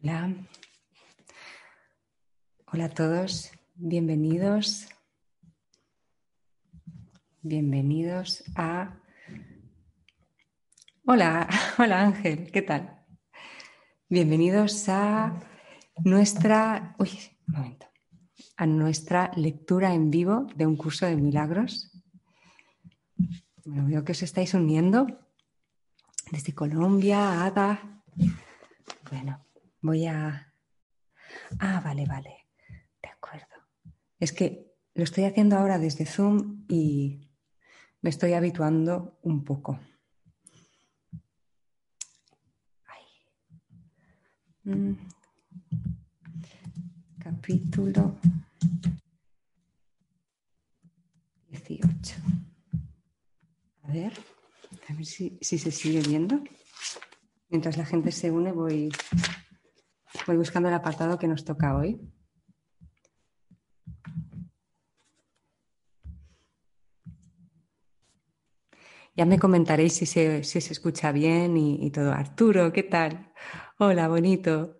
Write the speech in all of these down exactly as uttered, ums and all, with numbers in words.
Hola, hola a todos, bienvenidos, bienvenidos a... Hola, hola Ángel, ¿qué tal? Bienvenidos a nuestra... Uy, un momento. A nuestra lectura en vivo de un curso de milagros. Bueno, veo que os estáis uniendo desde Colombia, Ada. Bueno, voy a... Ah, vale, vale, de acuerdo. Es que lo estoy haciendo ahora desde Zoom y me estoy habituando un poco. Mm. Capítulo dieciocho. A ver, a ver si, si se sigue viendo. Mientras la gente se une voy, voy buscando el apartado que nos toca hoy. Ya me comentaréis si se, si se escucha bien y, y todo. Arturo, ¿qué tal? Hola, bonito.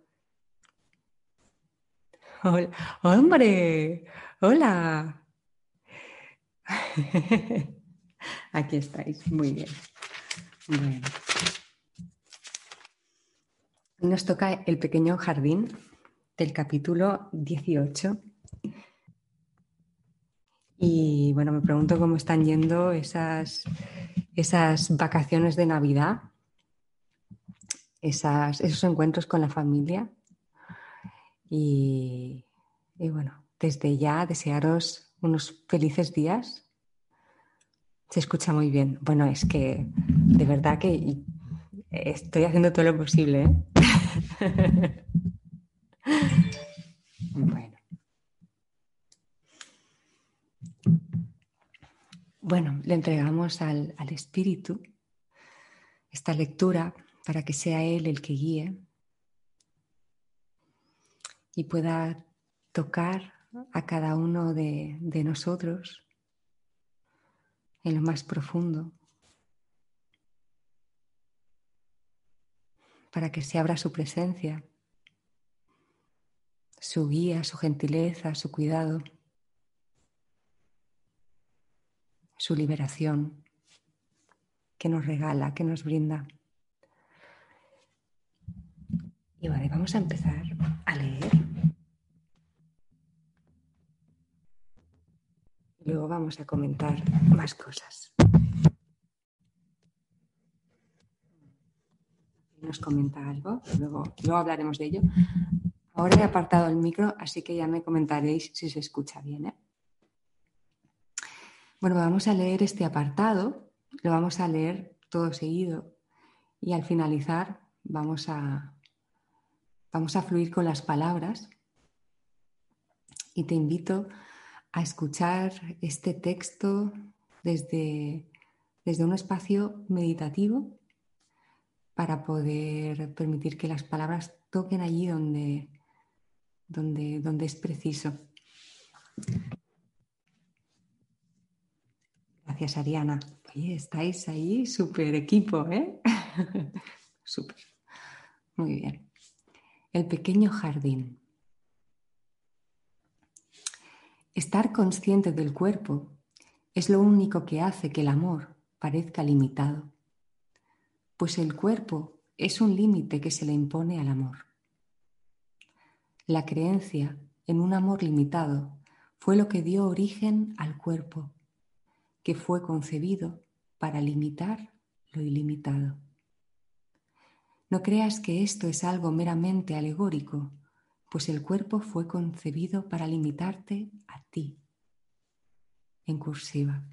Hola. ¡Hombre! ¡Hola! Aquí estáis. Muy bien. Bueno. Hoy nos toca el pequeño jardín del capítulo dieciocho. Y bueno, me pregunto cómo están yendo esas, esas vacaciones de Navidad, esas, esos encuentros con la familia. Y, y bueno, desde ya desearos unos felices días. Se escucha muy bien. Bueno, es que de verdad que estoy haciendo todo lo posible, ¿eh? Bueno. Bueno, le entregamos al, al Espíritu esta lectura para que sea Él el que guíe y pueda tocar a cada uno de, de nosotros en lo más profundo, para que se abra su presencia, su guía, su gentileza, su cuidado, su liberación que nos regala, que nos brinda. Y vale, vamos a empezar a leer. Y luego vamos a comentar más cosas. Nos comenta algo, luego, luego hablaremos de ello. Ahora he apartado el micro, así que ya me comentaréis si se escucha bien, ¿eh? Bueno, vamos a leer este apartado, lo vamos a leer todo seguido y al finalizar vamos a, vamos a fluir con las palabras y te invito a escuchar este texto desde, desde un espacio meditativo para poder permitir que las palabras toquen allí donde, donde, donde es preciso. Gracias, Ariana. Oye, estáis ahí, súper equipo, ¿eh? Súper. Muy bien. El pequeño jardín. Estar consciente del cuerpo es lo único que hace que el amor parezca limitado, pues el cuerpo es un límite que se le impone al amor. La creencia en un amor limitado fue lo que dio origen al cuerpo, que fue concebido para limitar lo ilimitado. No creas que esto es algo meramente alegórico, pues el cuerpo fue concebido para limitarte a ti. En cursiva.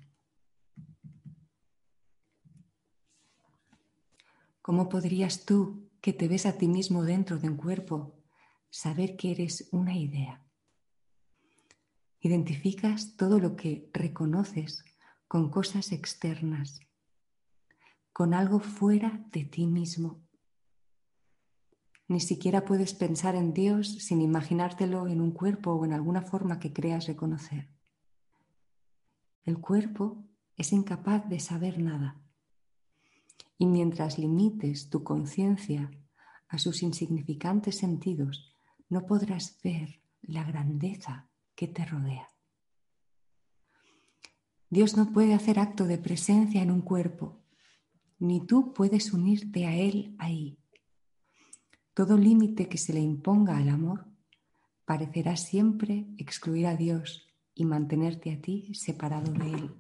¿Cómo podrías tú, que te ves a ti mismo dentro de un cuerpo, saber que eres una idea? Identificas todo lo que reconoces con cosas externas, con algo fuera de ti mismo. Ni siquiera puedes pensar en Dios sin imaginártelo en un cuerpo o en alguna forma que creas reconocer. El cuerpo es incapaz de saber nada. Y mientras limites tu conciencia a sus insignificantes sentidos, no podrás ver la grandeza que te rodea. Dios no puede hacer acto de presencia en un cuerpo, ni tú puedes unirte a Él ahí. Todo límite que se le imponga al amor parecerá siempre excluir a Dios y mantenerte a ti separado de Él.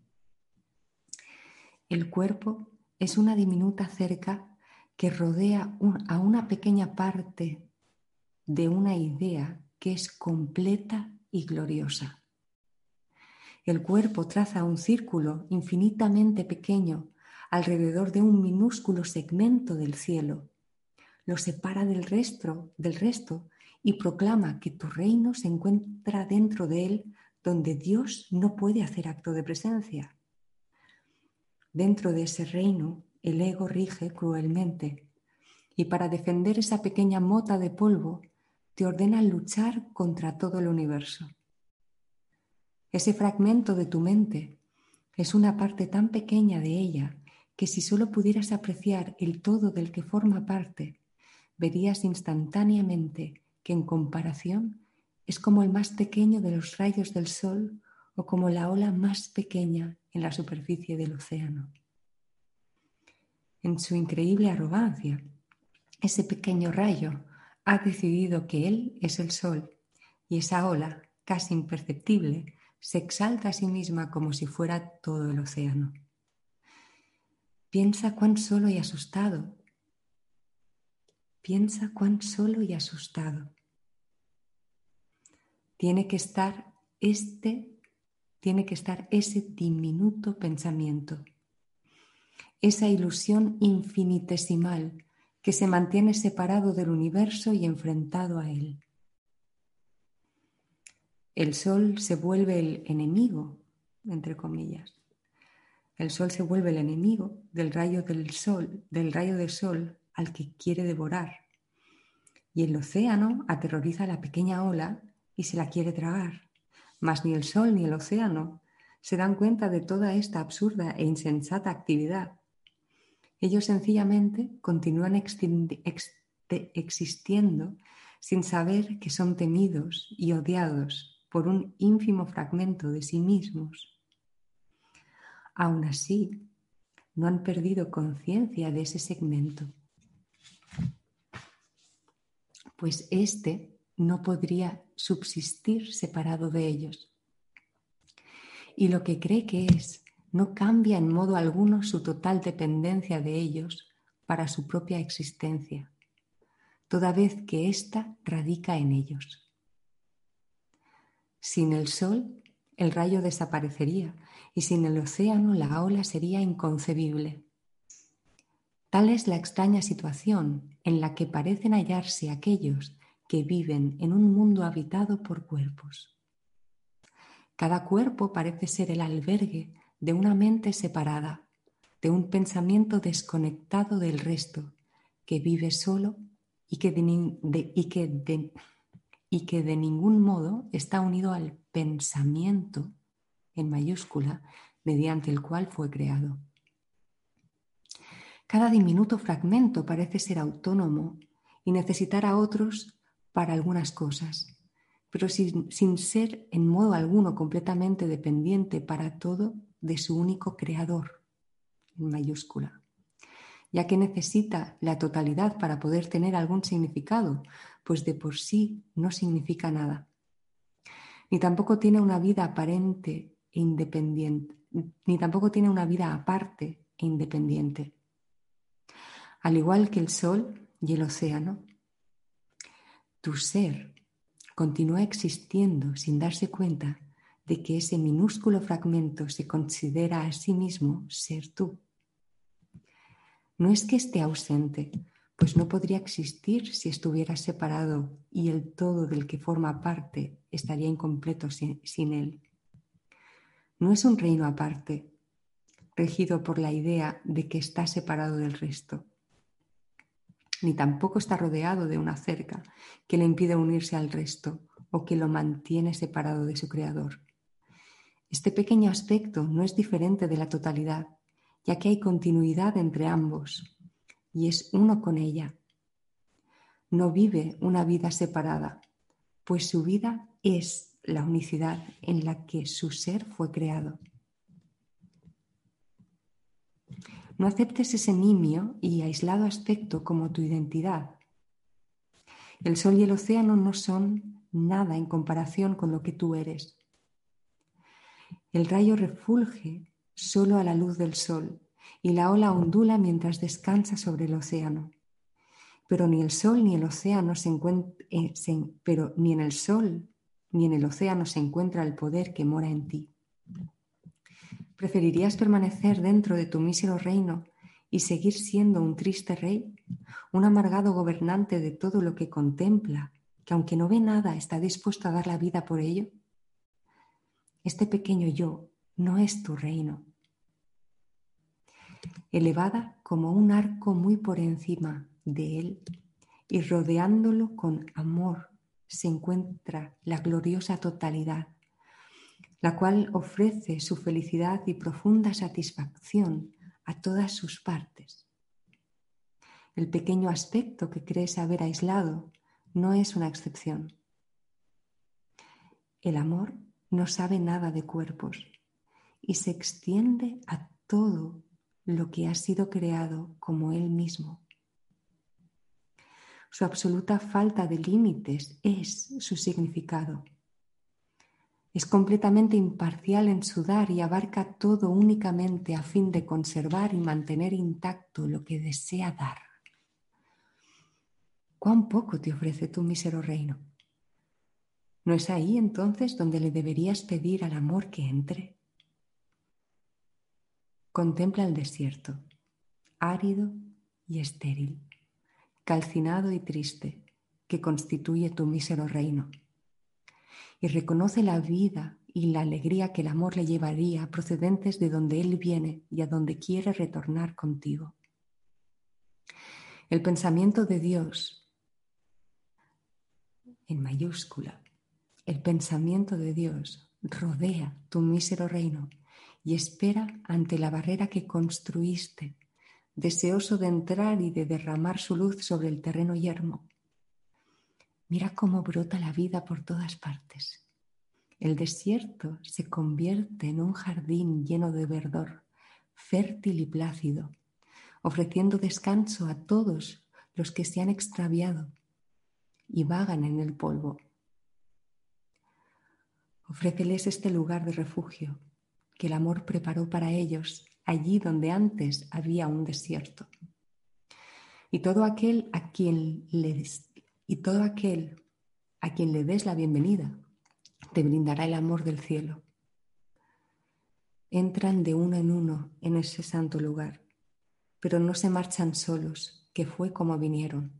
El cuerpo es una diminuta cerca que rodea un, a una pequeña parte de una idea que es completa y gloriosa. El cuerpo traza un círculo infinitamente pequeño alrededor de un minúsculo segmento del cielo. Lo separa del resto, del resto y proclama que tu reino se encuentra dentro de él, donde Dios no puede hacer acto de presencia. Dentro de ese reino, el ego rige cruelmente y para defender esa pequeña mota de polvo te ordena luchar contra todo el universo. Ese fragmento de tu mente es una parte tan pequeña de ella que si solo pudieras apreciar el todo del que forma parte, verías instantáneamente que en comparación es como el más pequeño de los rayos del sol o como la ola más pequeña en la superficie del océano. En su increíble arrogancia, ese pequeño rayo ha decidido que él es el sol y esa ola, casi imperceptible, se exalta a sí misma como si fuera todo el océano. Piensa cuán solo y asustado. Piensa cuán solo y asustado. Tiene que estar este, tiene que estar ese diminuto pensamiento, esa ilusión infinitesimal que se mantiene separado del universo y enfrentado a él. El sol se vuelve el enemigo, entre comillas. El sol se vuelve el enemigo del rayo del sol, del rayo del sol al que quiere devorar. Y el océano aterroriza a la pequeña ola y se la quiere tragar. Mas ni el sol ni el océano se dan cuenta de toda esta absurda e insensata actividad. Ellos sencillamente continúan existiendo sin saber que son temidos y odiados por un ínfimo fragmento de sí mismos. Aún así, no han perdido conciencia de ese segmento, pues éste no podría subsistir separado de ellos. Y lo que cree que es no cambia en modo alguno su total dependencia de ellos para su propia existencia, toda vez que ésta radica en ellos. Sin el sol, el rayo desaparecería y sin el océano la ola sería inconcebible. Tal es la extraña situación en la que parecen hallarse aquellos que viven en un mundo habitado por cuerpos. Cada cuerpo parece ser el albergue de una mente separada, de un pensamiento desconectado del resto, que vive solo y que de, de, y que de, y que de ningún modo está unido al pensamiento, en mayúscula, mediante el cual fue creado. Cada diminuto fragmento parece ser autónomo y necesitar a otros para algunas cosas, pero sin, sin ser en modo alguno completamente dependiente para todo de su único creador, en mayúscula, ya que necesita la totalidad para poder tener algún significado, pues de por sí no significa nada. Ni tampoco tiene una vida aparente e independiente, ni tampoco tiene una vida aparte e independiente. Al igual que el sol y el océano, tu ser continúa existiendo sin darse cuenta de que ese minúsculo fragmento se considera a sí mismo ser tú. No es que esté ausente, pues no podría existir si estuviera separado y el todo del que forma parte estaría incompleto sin, sin él. No es un reino aparte, regido por la idea de que está separado del resto, ni tampoco está rodeado de una cerca que le impide unirse al resto o que lo mantiene separado de su creador. Este pequeño aspecto no es diferente de la totalidad, ya que hay continuidad entre ambos y es uno con ella. no vive una vida separada, pues su vida es la unicidad en la que su ser fue creado. No aceptes ese nimio y aislado aspecto como tu identidad. El sol y el océano no son nada en comparación con lo que tú eres. El rayo refulge solo a la luz del sol y la ola ondula mientras descansa sobre el océano. Pero ni el sol ni el océano se encuent- eh, se, pero ni en el sol ni en el océano se encuentra el poder que mora en ti. ¿Preferirías permanecer dentro de tu mísero reino y seguir siendo un triste rey, un amargado gobernante de todo lo que contempla, que aunque no ve nada está dispuesto a dar la vida por ello? Este pequeño yo no es tu reino. Elevada como un arco muy por encima de él y rodeándolo con amor se encuentra la gloriosa totalidad, la cual ofrece su felicidad y profunda satisfacción a todas sus partes. El pequeño aspecto que crees haber aislado no es una excepción. El amor no sabe nada de cuerpos y se extiende a todo lo que ha sido creado como él mismo. Su absoluta falta de límites es su significado. Es completamente imparcial en su dar y abarca todo únicamente a fin de conservar y mantener intacto lo que desea dar. ¿Cuán poco te ofrece tu mísero reino? ¿No es ahí entonces donde le deberías pedir al amor que entre? Contempla el desierto, árido y estéril, calcinado y triste, que constituye tu mísero reino, y reconoce la vida y la alegría que el amor le llevaría procedentes de donde él viene y a donde quiere retornar contigo. El pensamiento de Dios, en mayúscula, el pensamiento de Dios rodea tu mísero reino y espera ante la barrera que construiste, deseoso de entrar y de derramar su luz sobre el terreno yermo. Mira cómo brota la vida por todas partes. El desierto se convierte en un jardín lleno de verdor, fértil y plácido, ofreciendo descanso a todos los que se han extraviado y vagan en el polvo. Ofréceles este lugar de refugio que el amor preparó para ellos allí donde antes había un desierto. Y todo aquel a quien les, y todo aquel a quien le des la bienvenida te brindará el amor del cielo. Entran de uno en uno en ese santo lugar, pero no se marchan solos, que fue como vinieron.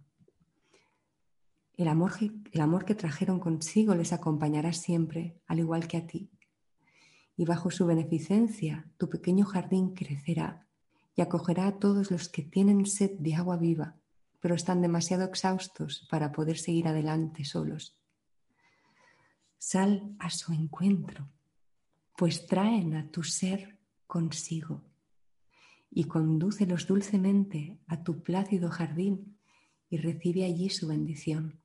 El amor, el amor que trajeron consigo les acompañará siempre, al igual que a ti. Y bajo su beneficencia tu pequeño jardín crecerá y acogerá a todos los que tienen sed de agua viva, pero están demasiado exhaustos para poder seguir adelante solos. Sal a su encuentro, pues traen a tu ser consigo y condúcelos dulcemente a tu plácido jardín y recibe allí su bendición.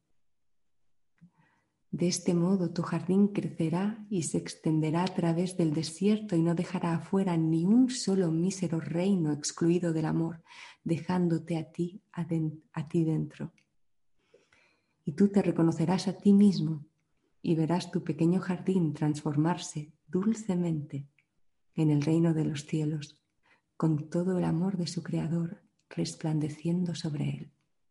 De este modo tu jardín crecerá y se extenderá a través del desierto y no dejará afuera ni un solo mísero reino excluido del amor, dejándote a ti, a, den- a ti dentro. Y tú te reconocerás a ti mismo y verás tu pequeño jardín transformarse dulcemente en el reino de los cielos, con todo el amor de su Creador resplandeciendo sobre él.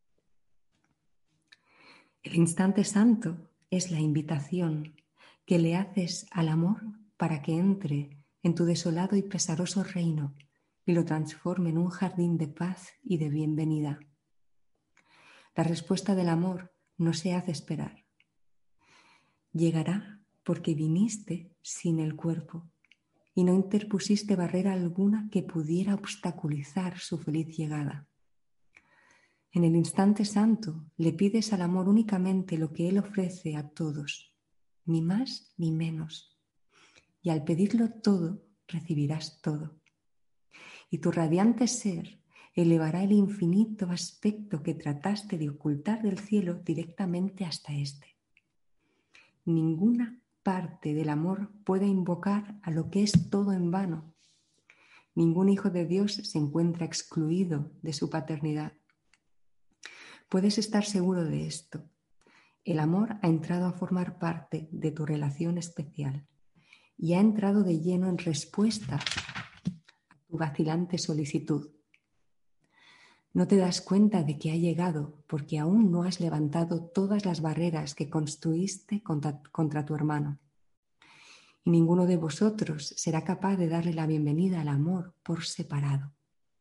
El instante santo es la invitación que le haces al amor para que entre en tu desolado y pesaroso reino y lo transforme en un jardín de paz y de bienvenida. La respuesta del amor no se hace esperar. Llegará porque viniste sin el cuerpo y no interpusiste barrera alguna que pudiera obstaculizar su feliz llegada. En el instante santo le pides al amor únicamente lo que él ofrece a todos, ni más ni menos. Y al pedirlo todo, recibirás todo. Y tu radiante ser elevará el infinito aspecto que trataste de ocultar del cielo directamente hasta este. Ninguna parte del amor puede invocar a lo que es todo en vano. Ningún hijo de Dios se encuentra excluido de su paternidad. Puedes estar seguro de esto. El amor ha entrado a formar parte de tu relación especial y ha entrado de lleno en respuesta a tu vacilante solicitud. No te das cuenta de que ha llegado porque aún no has levantado todas las barreras que construiste contra, contra tu hermano. Y ninguno de vosotros será capaz de darle la bienvenida al amor por separado.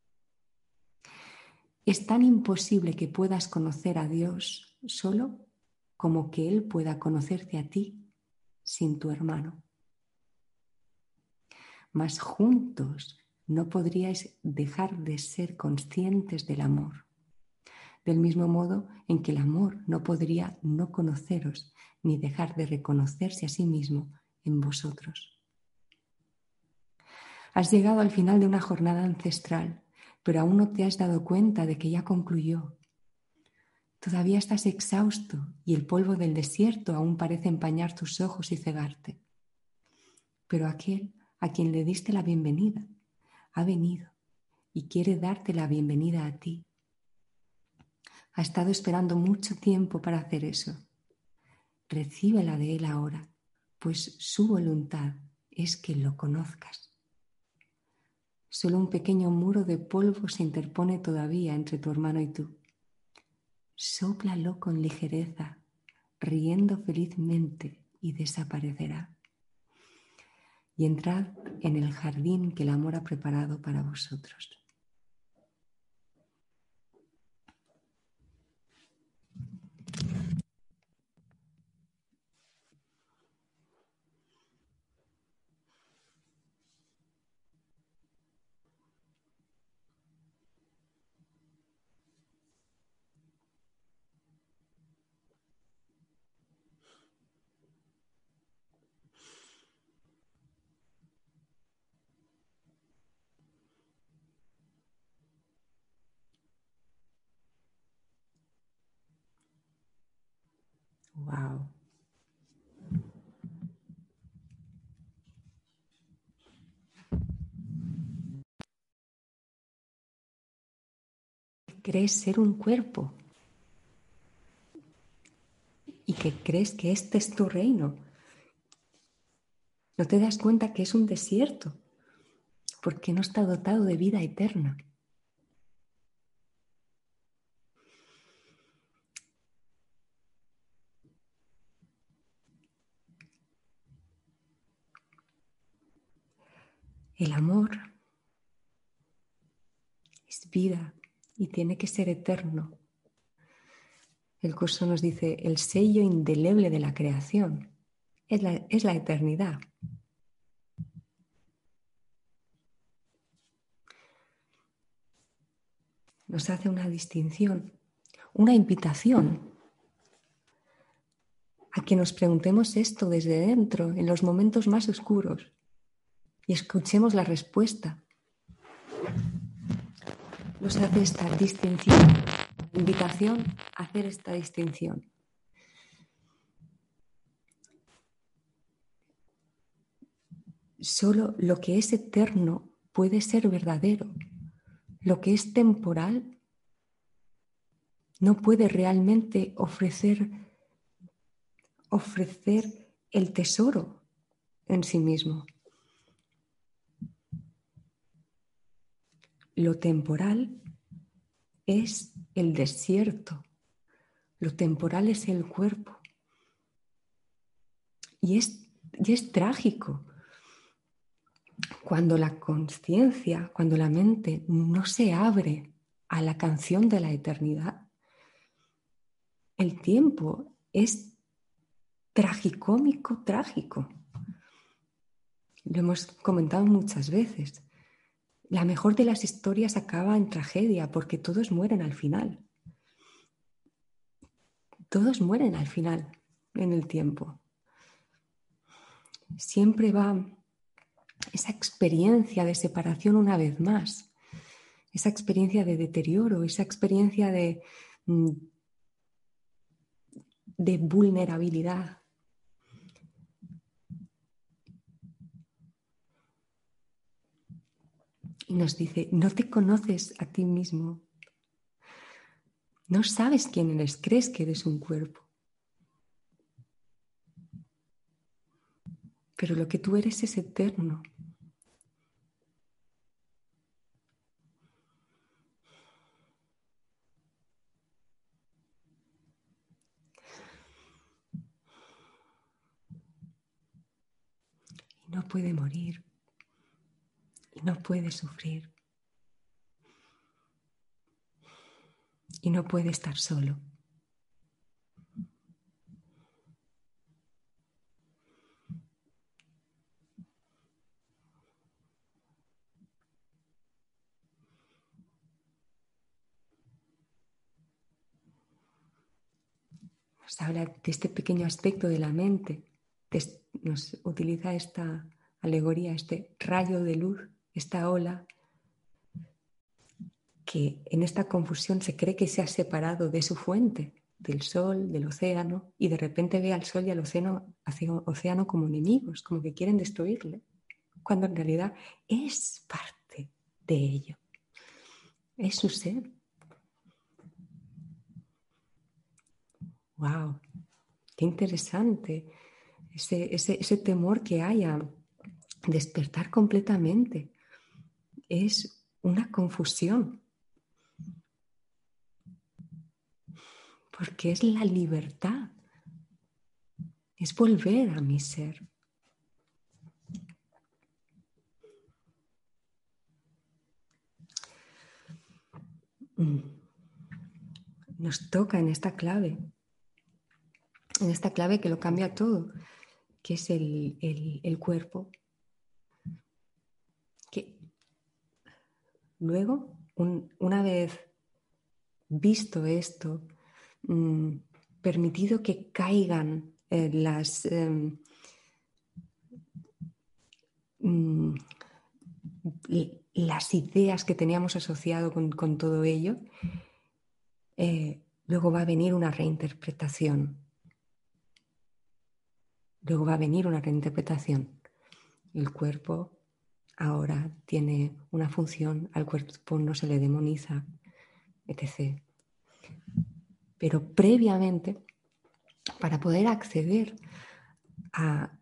Es tan imposible que puedas conocer a Dios solo como que Él pueda conocerte a ti sin tu hermano. Mas juntos no podríais dejar de ser conscientes del amor, del mismo modo en que el amor no podría no conoceros ni dejar de reconocerse a sí mismo en vosotros. Has llegado al final de una jornada ancestral, pero aún no te has dado cuenta de que ya concluyó. Todavía estás exhausto y el polvo del desierto aún parece empañar tus ojos y cegarte. Pero aquel a quien le diste la bienvenida ha venido y quiere darte la bienvenida a ti. Ha estado esperando mucho tiempo para hacer eso. Recíbela de él ahora, pues su voluntad es que lo conozcas. Solo un pequeño muro de polvo se interpone todavía entre tu hermano y tú. Sóplalo con ligereza, riendo felizmente, y desaparecerá. Y entrad en el jardín que el amor ha preparado para vosotros. Wow. Crees ser un cuerpo y que crees que este es tu reino. No te das cuenta que es un desierto porque no está dotado de vida eterna. El amor es vida y tiene que ser eterno. El curso nos dice, el sello indeleble de la creación es la, es la eternidad. Nos hace una distinción, una invitación a que nos preguntemos esto desde dentro, en los momentos más oscuros, y escuchemos la respuesta. Nos hace esta distinción, invitación a hacer esta distinción. Solo lo que es eterno puede ser verdadero. Lo que es temporal no puede realmente ofrecer, ofrecer el tesoro en sí mismo. Lo temporal es el desierto. Lo temporal es el cuerpo. Y es, y es trágico cuando la conciencia, cuando la mente no se abre a la canción de la eternidad. El tiempo es tragicómico, trágico. Lo hemos comentado muchas veces. La mejor de las historias acaba en tragedia porque todos mueren al final. Todos mueren al final en el tiempo. Siempre va esa experiencia de separación una vez más. esa experiencia de deterioro, esa experiencia de, de vulnerabilidad. Y nos dice, no te conoces a ti mismo. No sabes quién eres, crees que eres un cuerpo. Pero lo que tú eres es eterno. Y no puede morir. Y no puede sufrir. Y no puede estar solo. Nos habla de este pequeño aspecto de la mente. Nos utiliza esta alegoría, este rayo de luz, esta ola, que en esta confusión se cree que se ha separado de su fuente, del sol, del océano, y de repente ve al sol y al océano, océano como enemigos, como que quieren destruirle, cuando en realidad es parte de ello, es su ser. ¡Wow! ¡Qué interesante! Ese, ese, ese temor que hay a despertar completamente es una confusión. Porque es la libertad, es volver a mi ser. Nos toca en esta clave, en esta clave que lo cambia todo, que es el, el, el cuerpo. Que luego, un, una vez visto esto, mmm, permitido que caigan eh, las... Eh, mmm, las ideas que teníamos asociado con, con todo ello, eh, luego va a venir una reinterpretación. Luego va a venir una reinterpretación. El cuerpo ahora tiene una función, al cuerpo no se le demoniza, etcétera. Pero previamente, para poder acceder a,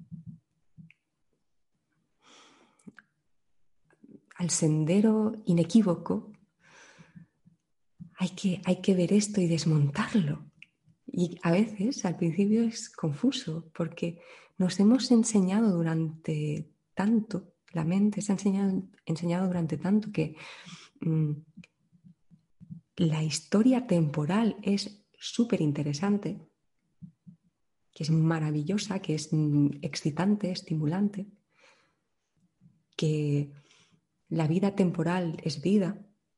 al sendero inequívoco, hay que, hay que ver esto y desmontarlo. Y a veces al principio es confuso porque nos hemos enseñado durante tanto, la mente se ha enseñado, enseñado durante tanto que mmm, la historia temporal es súper interesante, que es maravillosa, que es excitante, estimulante, que la vida temporal es vida.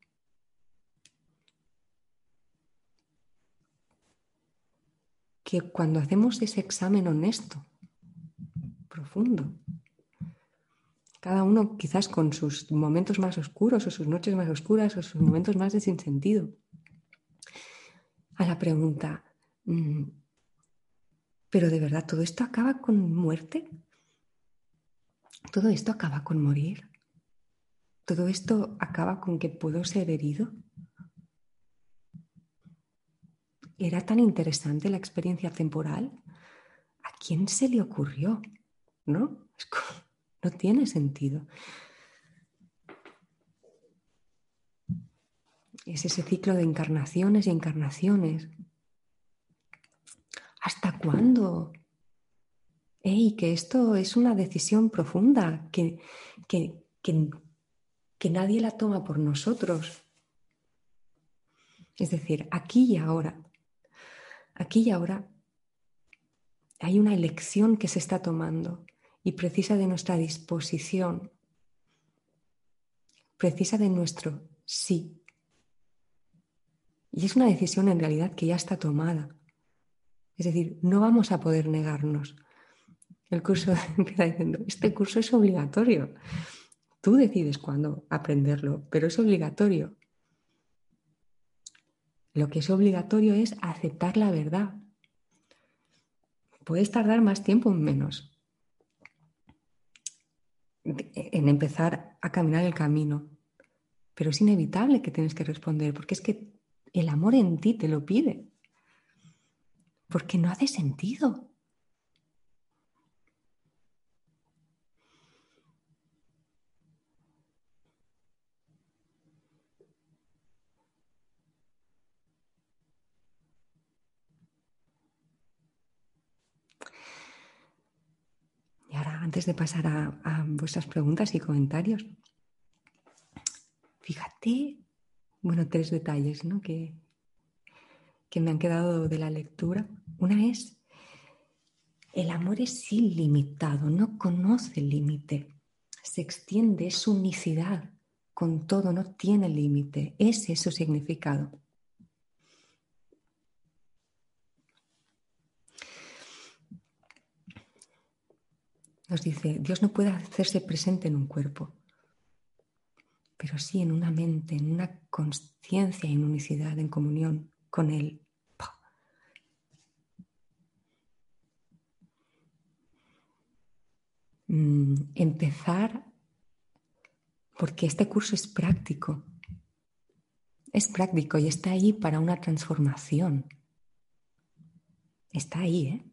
Que cuando hacemos ese examen honesto, profundo, cada uno quizás con sus momentos más oscuros o sus noches más oscuras o sus momentos más de sinsentido, a la pregunta, ¿pero de verdad todo esto acaba con muerte? ¿Todo esto acaba con morir? ¿Todo esto acaba con que puedo ser herido? ¿Era tan interesante la experiencia temporal? ¿A quién se le ocurrió? ¿No? Es como, no tiene sentido. Es ese ciclo de encarnaciones y encarnaciones. ¿Hasta cuándo? ¡Ey! Que esto es una decisión profunda, que, que, que, que nadie la toma por nosotros. Es decir, aquí y ahora. Aquí y ahora hay una elección que se está tomando y precisa de nuestra disposición, precisa de nuestro sí. Y es una decisión en realidad que ya está tomada. Es decir, no vamos a poder negarnos. El curso empieza diciendo, este curso es obligatorio. Tú decides cuándo aprenderlo, pero es obligatorio. Lo que es obligatorio es aceptar la verdad. Puedes tardar más tiempo o menos en empezar a caminar el camino, pero es inevitable que tienes que responder, porque es que el amor en ti te lo pide, porque no hace sentido. Y ahora, antes de pasar a, a vuestras preguntas y comentarios, fíjate, bueno, tres detalles, ¿no?, que, que me han quedado de la lectura. Una es, el amor es ilimitado, no conoce límite, se extiende, es unicidad con todo, no tiene límite. Ese es su significado. Nos dice, Dios no puede hacerse presente en un cuerpo, pero sí en una mente, en una consciencia, en unicidad, en comunión con Él. Mm, empezar, porque este curso es práctico, es práctico y está ahí para una transformación. Está ahí, ¿eh?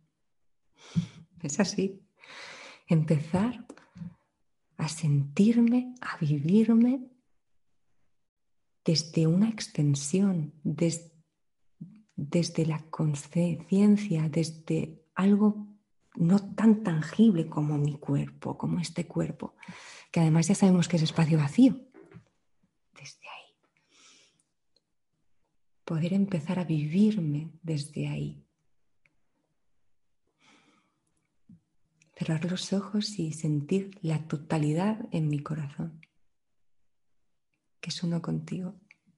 Es así. Empezar a sentirme, a vivirme desde una extensión, des, desde la conciencia, desde algo no tan tangible como mi cuerpo, como este cuerpo, que además ya sabemos que es espacio vacío. Desde ahí. Poder empezar a vivirme desde ahí. Cerrar los ojos y sentir la totalidad en mi corazón, que es uno contigo.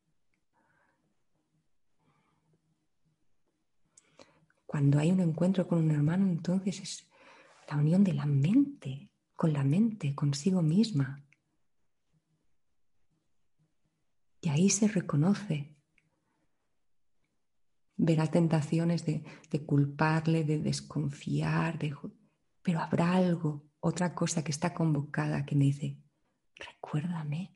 Cuando hay un encuentro con un hermano, entonces es la unión de la mente, con la mente, consigo misma. Y ahí se reconoce. Verá tentaciones de, de culparle, de desconfiar, de... pero habrá algo, otra cosa que está convocada que me dice, recuérdame.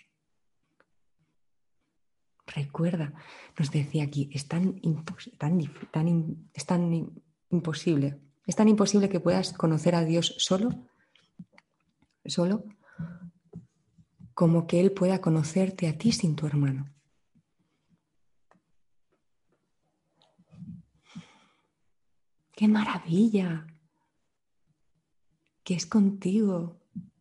Recuerda, nos decía aquí, es tan, impos- tan, tan, es tan imposible, es tan imposible que puedas conocer a Dios solo, solo, como que Él pueda conocerte a ti sin tu hermano. ¡Qué maravilla! Que es contigo.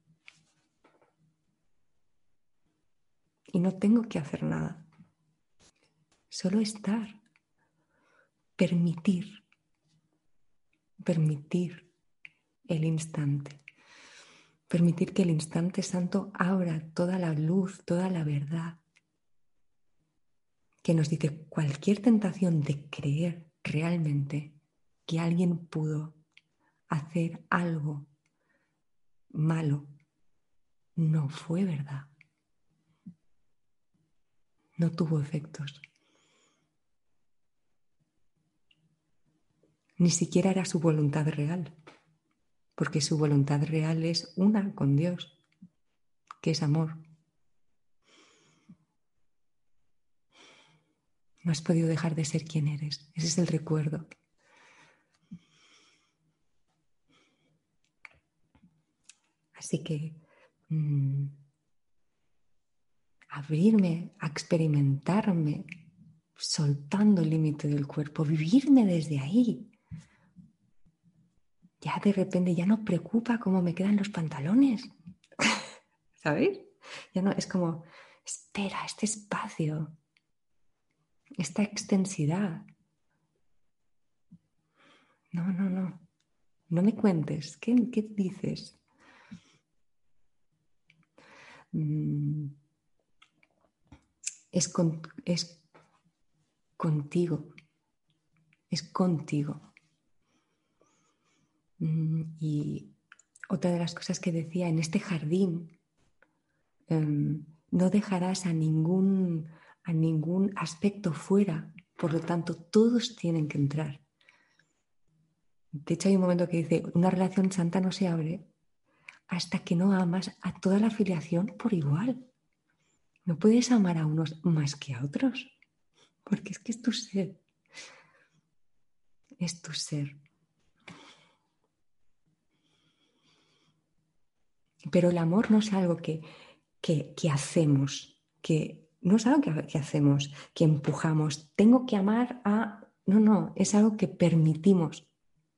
Y no tengo que hacer nada. Solo estar. Permitir. Permitir el instante. Permitir que el instante santo abra toda la luz, toda la verdad. Que nos dice cualquier tentación de creer realmente que alguien pudo hacer algo malo, no fue verdad. No tuvo efectos. Ni siquiera era su voluntad real, porque su voluntad real es una con Dios, que es amor. No has podido dejar de ser quien eres. Ese es el recuerdo. Así que mmm, abrirme a experimentarme, soltando el límite del cuerpo, vivirme desde ahí. Ya de repente ya no preocupa cómo me quedan los pantalones. ¿Sabéis? Ya no, es como, espera, este espacio, esta extensidad. No, no, no. No me cuentes. ¿Qué, qué dices? Mm, es, con, es contigo. Es contigo. Mm, y otra de las cosas que decía, en este jardín eh, no dejarás a ningún, a ningún aspecto fuera. Por lo tanto, todos tienen que entrar. De hecho, hay un momento que dice, una relación santa no se abre hasta que no amas a toda la filiación por igual. No puedes amar a unos más que a otros, porque es que es tu ser. Es tu ser. Pero el amor no es algo que, que, que hacemos, que no es algo que, que hacemos, que empujamos. Tengo que amar a... No, no, es algo que permitimos.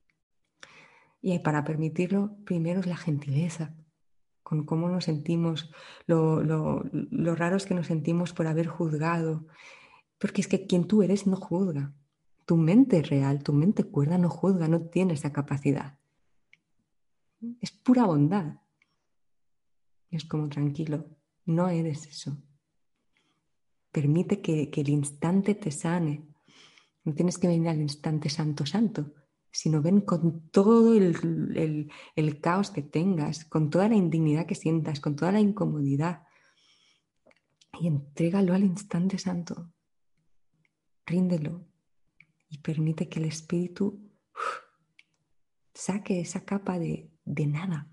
Y para permitirlo, primero es la gentileza, con cómo nos sentimos, lo, lo, lo raros que nos sentimos por haber juzgado. Porque es que quien tú eres no juzga. Tu mente real, tu mente cuerda no juzga, no tiene esa capacidad. Es pura bondad. Es como tranquilo, no eres eso. Permite que, que el instante te sane. No tienes que venir al instante santo santo, sino ven con todo el, el, el caos que tengas, con toda la indignidad que sientas, con toda la incomodidad. Y entrégalo al instante santo. Ríndelo y permite que el espíritu uf, saque esa capa de, de nada.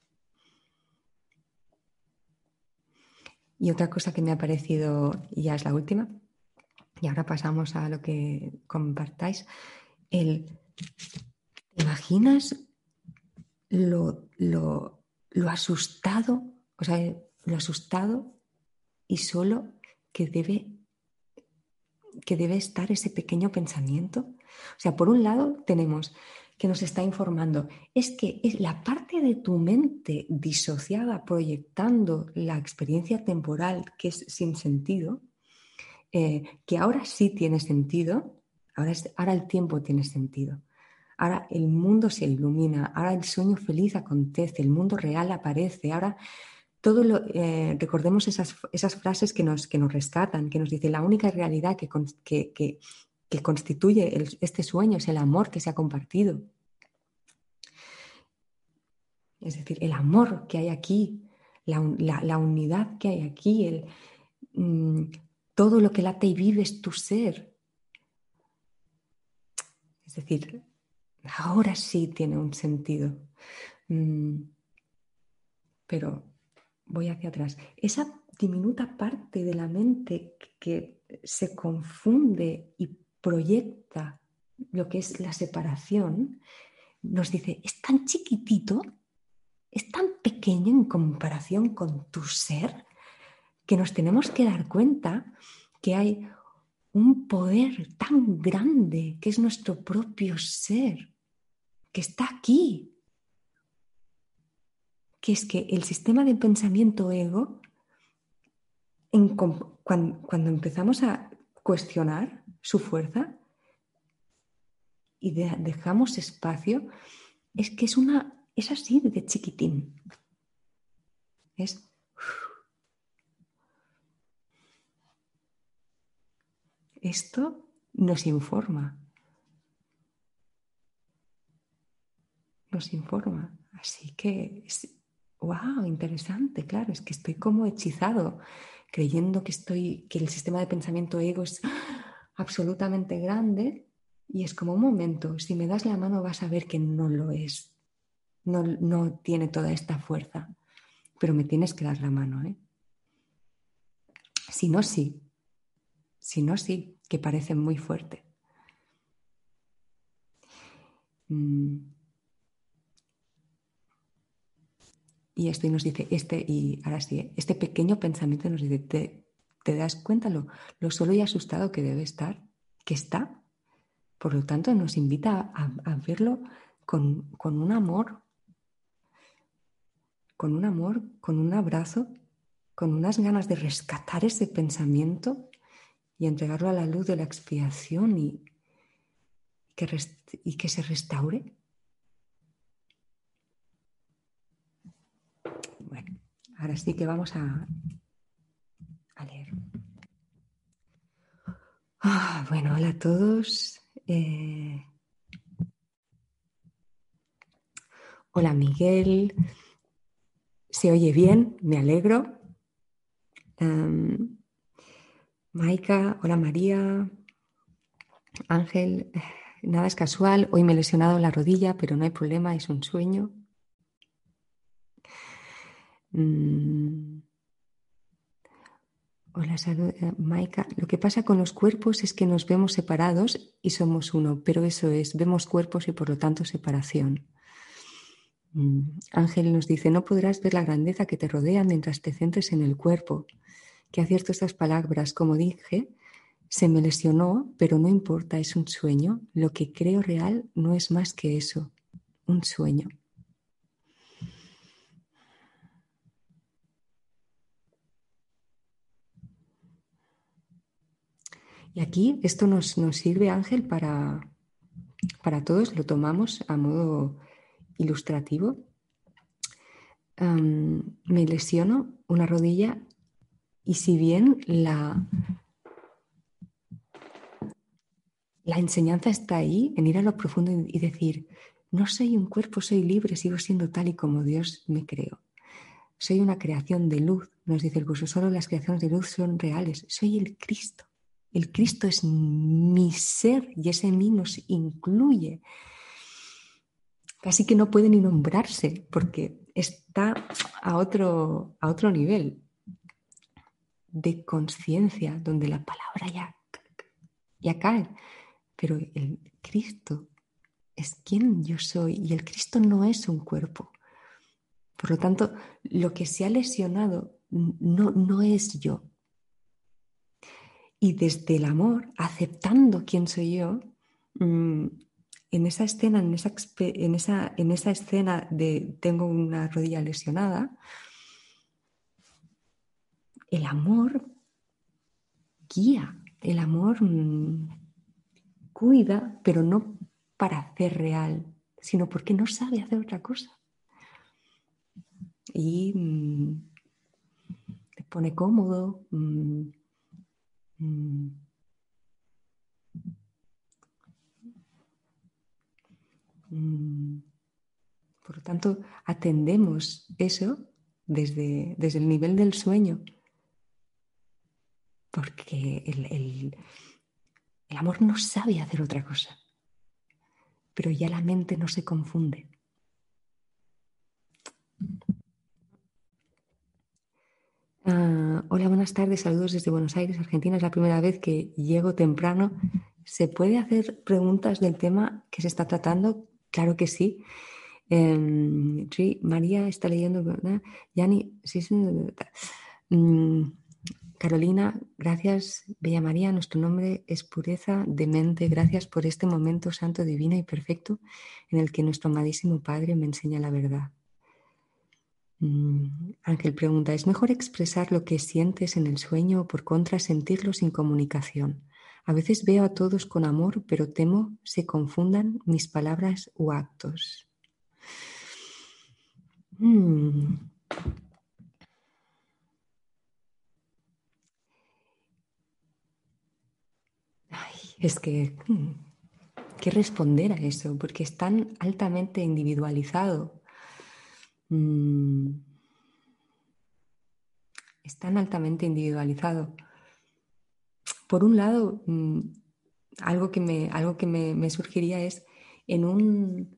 Y otra cosa que me ha parecido, y ya es la última, y ahora pasamos a lo que compartáis, el, ¿te imaginas lo, lo, lo asustado, o sea, lo asustado y solo que debe, que debe estar ese pequeño pensamiento? O sea, por un lado tenemos que nos está informando, es que es la parte de tu mente disociada, proyectando la experiencia temporal que es sin sentido, eh, que ahora sí tiene sentido, ahora, es, ahora el tiempo tiene sentido. Ahora el mundo se ilumina, ahora el sueño feliz acontece, el mundo real aparece, ahora todo lo, eh, recordemos esas, esas frases que nos, que nos rescatan, que nos dice la única realidad que, que, que, que constituye el, este sueño es el amor que se ha compartido. Es decir, el amor que hay aquí, la, la, la unidad que hay aquí, el, mmm, todo lo que late y vive es tu ser. Es decir, ahora sí tiene un sentido. Mm, pero voy hacia atrás. Esa diminuta parte de la mente que se confunde y proyecta lo que es la separación, nos dice, es tan chiquitito, es tan pequeño en comparación con tu ser, que nos tenemos que dar cuenta que hay un poder tan grande que es nuestro propio ser, que está aquí. Que es que el sistema de pensamiento ego, en, cuando, cuando empezamos a cuestionar su fuerza y de, dejamos espacio, es que es, una, es así de chiquitín. Es... Esto nos informa. Nos informa. Así que, es, wow, interesante, claro, es que estoy como hechizado, creyendo que, estoy, que el sistema de pensamiento ego es absolutamente grande. Y es como un momento, si me das la mano vas a ver que no lo es, no, no tiene toda esta fuerza, pero me tienes que dar la mano, ¿eh? Si no, sí, si no, sí, que parece muy fuerte. Mm. Y esto y nos dice, este, y ahora sí, este pequeño pensamiento nos dice, ¿te, te das cuenta lo, lo solo y asustado que debe estar? Que está. Por lo tanto, nos invita a, a verlo con, con un amor, con un amor, con un abrazo, con unas ganas de rescatar ese pensamiento y entregarlo a la luz de la expiación y que, rest, y que se restaure. Bueno, ahora sí que vamos a, a leer. Ah, bueno, hola a todos. Eh... Hola Miguel. ¿Se oye bien? Me alegro. Um, Maika, hola María, Ángel, nada es casual, hoy me he lesionado la rodilla, pero no hay problema, es un sueño. Mm. Hola, salud, eh, Maika. Lo que pasa con los cuerpos es que nos vemos separados y somos uno, pero eso es, vemos cuerpos y por lo tanto separación. Mm. Ángel nos dice, no podrás ver la grandeza que te rodea mientras te centres en el cuerpo. Qué acierto estas palabras. Como dije, se me lesionó, pero no importa, es un sueño. Lo que creo real no es más que eso, un sueño. Y aquí esto nos, nos sirve, Ángel, para, para todos, lo tomamos a modo ilustrativo. Um, me lesiono una rodilla y si bien la, la enseñanza está ahí, en ir a lo profundo y decir, no soy un cuerpo, soy libre, sigo siendo tal y como Dios me creó. Soy una creación de luz, nos dice el curso, solo las creaciones de luz son reales. Soy el Cristo. El Cristo es mi ser y ese mí nos incluye. Casi que no puede ni nombrarse porque está a otro, a otro nivel de conciencia donde la palabra ya, ya cae. Pero el Cristo es quien yo soy y el Cristo no es un cuerpo. Por lo tanto, lo que se ha lesionado no, no es yo. Y desde el amor, aceptando quién soy yo, mmm, en esa escena, en esa, en, esa, en esa escena de tengo una rodilla lesionada, el amor guía, el amor mmm, cuida, pero no para hacer real, sino porque no sabe hacer otra cosa. Y mmm, te pone cómodo. Mmm, mmm, mmm. Por lo tanto, atendemos eso desde, desde el nivel del sueño, porque el, el, el amor no sabe hacer otra cosa, pero ya la mente no se confunde. Uh, hola, buenas tardes, saludos desde Buenos Aires, Argentina. Es la primera vez que llego temprano. ¿Se puede hacer preguntas del tema que se está tratando? Claro que sí. Um, sí, María está leyendo. ¿Verdad? Yani, sí, sí, um, Carolina, gracias, Bella María, nuestro nombre es pureza de mente. Gracias por este momento santo, divino y perfecto en el que nuestro amadísimo Padre me enseña la verdad. Mm, Ángel pregunta, ¿es mejor expresar lo que sientes en el sueño o por contra sentirlo sin comunicación? A veces veo a todos con amor, pero temo se confundan mis palabras u actos. Mm. Ay, es que, ¿qué responder a eso? Porque es tan altamente individualizado. Mm. Es tan altamente individualizado. Por un lado, mmm, algo que, me, algo que me, me surgiría es en, un,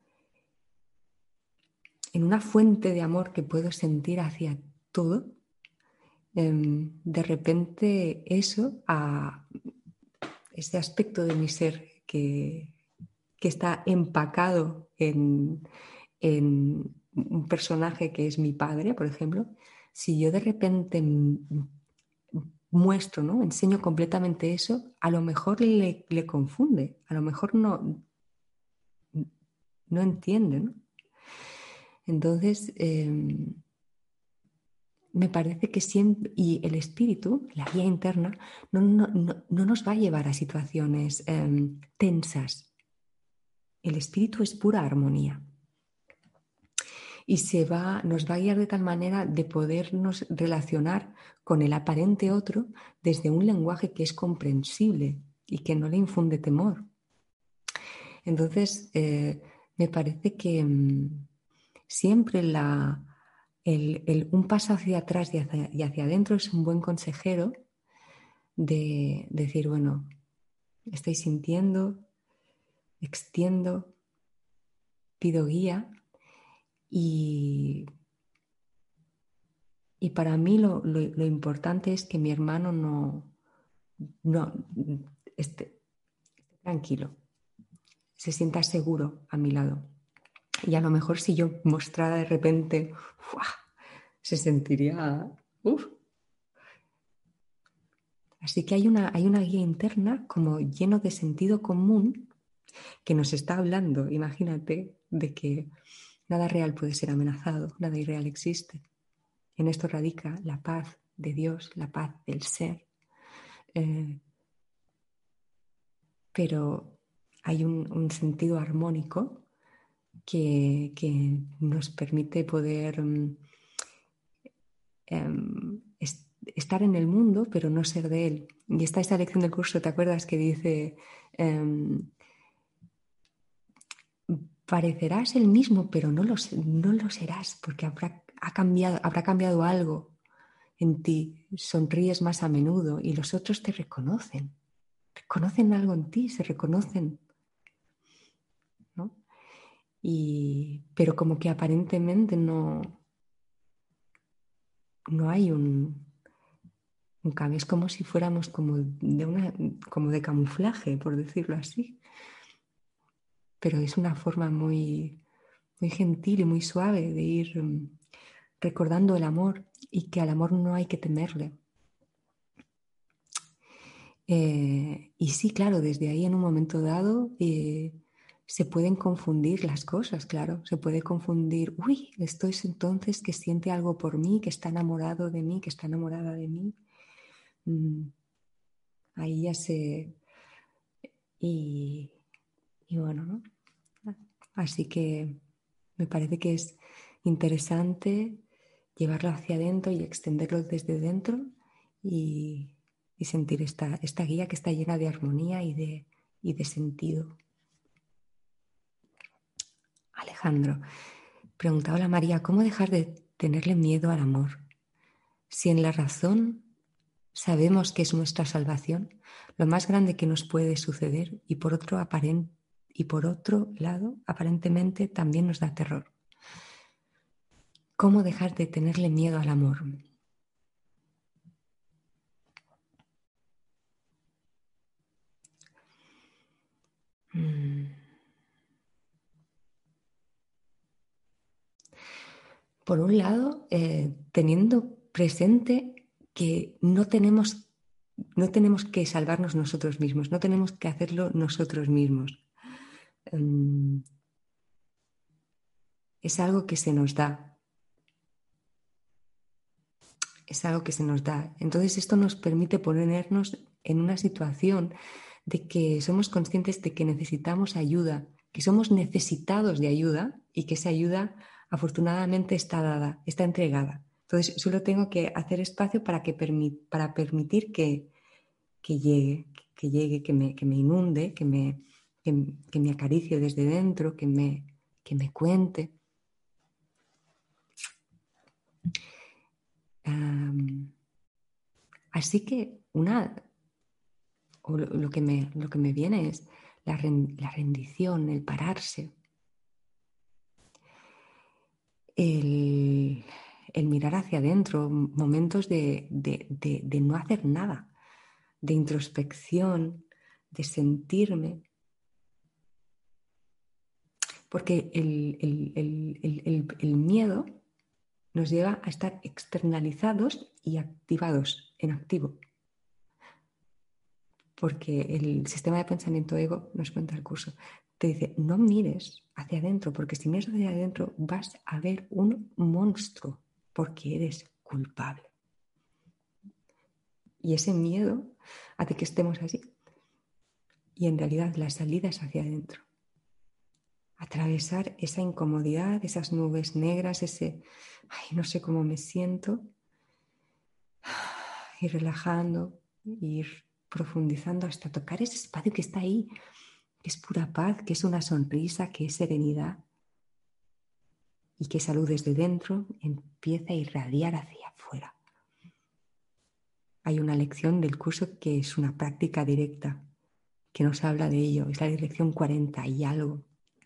en una fuente de amor que puedo sentir hacia todo, eh, de repente eso, a ese aspecto de mi ser que, que está empacado en, en un personaje que es mi padre, por ejemplo, si yo de repente muestro, ¿no? Enseño completamente eso, a lo mejor le, le confunde, a lo mejor no, no entiende, ¿no? Entonces, eh, me parece que siempre, y el espíritu, la guía interna, no, no, no, no nos va a llevar a situaciones eh, tensas. El espíritu es pura armonía. Y se va, nos va a guiar de tal manera de podernos relacionar con el aparente otro desde un lenguaje que es comprensible y que no le infunde temor. Entonces, eh, me parece que mmm, siempre la, el, el un paso hacia atrás y hacia, y hacia adentro es un buen consejero de, de decir, bueno, estoy sintiendo, extiendo, pido guía y, y para mí lo, lo, lo importante es que mi hermano no, no esté, esté tranquilo, se sienta seguro a mi lado. Y a lo mejor si yo mostrara de repente, ¡fua!, se sentiría... ¡uf! Así que hay una, hay una guía interna como lleno de sentido común que nos está hablando, imagínate, de que nada real puede ser amenazado, nada irreal existe. En esto radica la paz de Dios, la paz del ser. Eh, pero hay un, un sentido armónico que, que nos permite poder um, um, est- estar en el mundo, pero no ser de él. Y está esta lección del curso, ¿te acuerdas? Que dice, um, parecerás el mismo, pero no lo, no lo serás, porque habrá, ha cambiado, habrá cambiado algo en ti. Sonríes más a menudo y los otros te reconocen. Reconocen algo en ti, se reconocen, ¿no? Y, pero como que aparentemente no, no hay un, un cambio. Es como si fuéramos como de, una, como de camuflaje, por decirlo así. Pero es una forma muy, muy gentil y muy suave de ir um, recordando el amor y que al amor no hay que temerle. Eh, y sí, claro, desde ahí en un momento dado eh, se pueden confundir las cosas, claro. Se puede confundir, uy, esto es entonces que siente algo por mí, que está enamorado de mí, que está enamorada de mí. Mm, ahí ya se... Y, y bueno, ¿no? Así que me parece que es interesante llevarlo hacia adentro y extenderlo desde dentro y, y sentir esta, esta guía que está llena de armonía y de, y de sentido. Alejandro, preguntaba a María, ¿cómo dejar de tenerle miedo al amor? Si en la razón sabemos que es nuestra salvación, lo más grande que nos puede suceder y por otro, aparent, y por otro lado, aparentemente también nos da terror. ¿Cómo dejar de tenerle miedo al amor? Mm. Por un lado, eh, teniendo presente que no tenemos, no tenemos que salvarnos nosotros mismos, no tenemos que hacerlo nosotros mismos. Um, es algo que se nos da, es algo que se nos da. Entonces esto nos permite ponernos en una situación de que somos conscientes de que necesitamos ayuda, que somos necesitados de ayuda y que esa ayuda afortunadamente está dada, está entregada. Entonces solo tengo que hacer espacio para, que permi- para permitir que, que llegue, que llegue, que me, que me inunde, que me, que, que me acaricie desde dentro, que me, que me cuente. Um, así que una, o lo, lo, que me, lo que me viene es la, la rendición, el pararse, el, el mirar hacia adentro, momentos de, de, de, de no hacer nada, de introspección, de sentirme. Porque el, el, el, el, el miedo nos lleva a estar externalizados y activados en activo. Porque el sistema de pensamiento ego, nos cuenta el curso, te dice, no mires hacia adentro, porque si miras hacia adentro vas a ver un monstruo, porque eres culpable. Y ese miedo hace que estemos así. Y en realidad la salida es hacia adentro. Atravesar esa incomodidad, esas nubes negras, ese, ay, no sé cómo me siento, ir relajando, ir profundizando hasta tocar ese espacio que está ahí, que es pura paz, que es una sonrisa, que es serenidad. y que esa luz desde dentro empieza a irradiar hacia afuera. Hay una lección del curso que es una práctica directa, que nos habla de ello. Es la lección cuarenta y algo.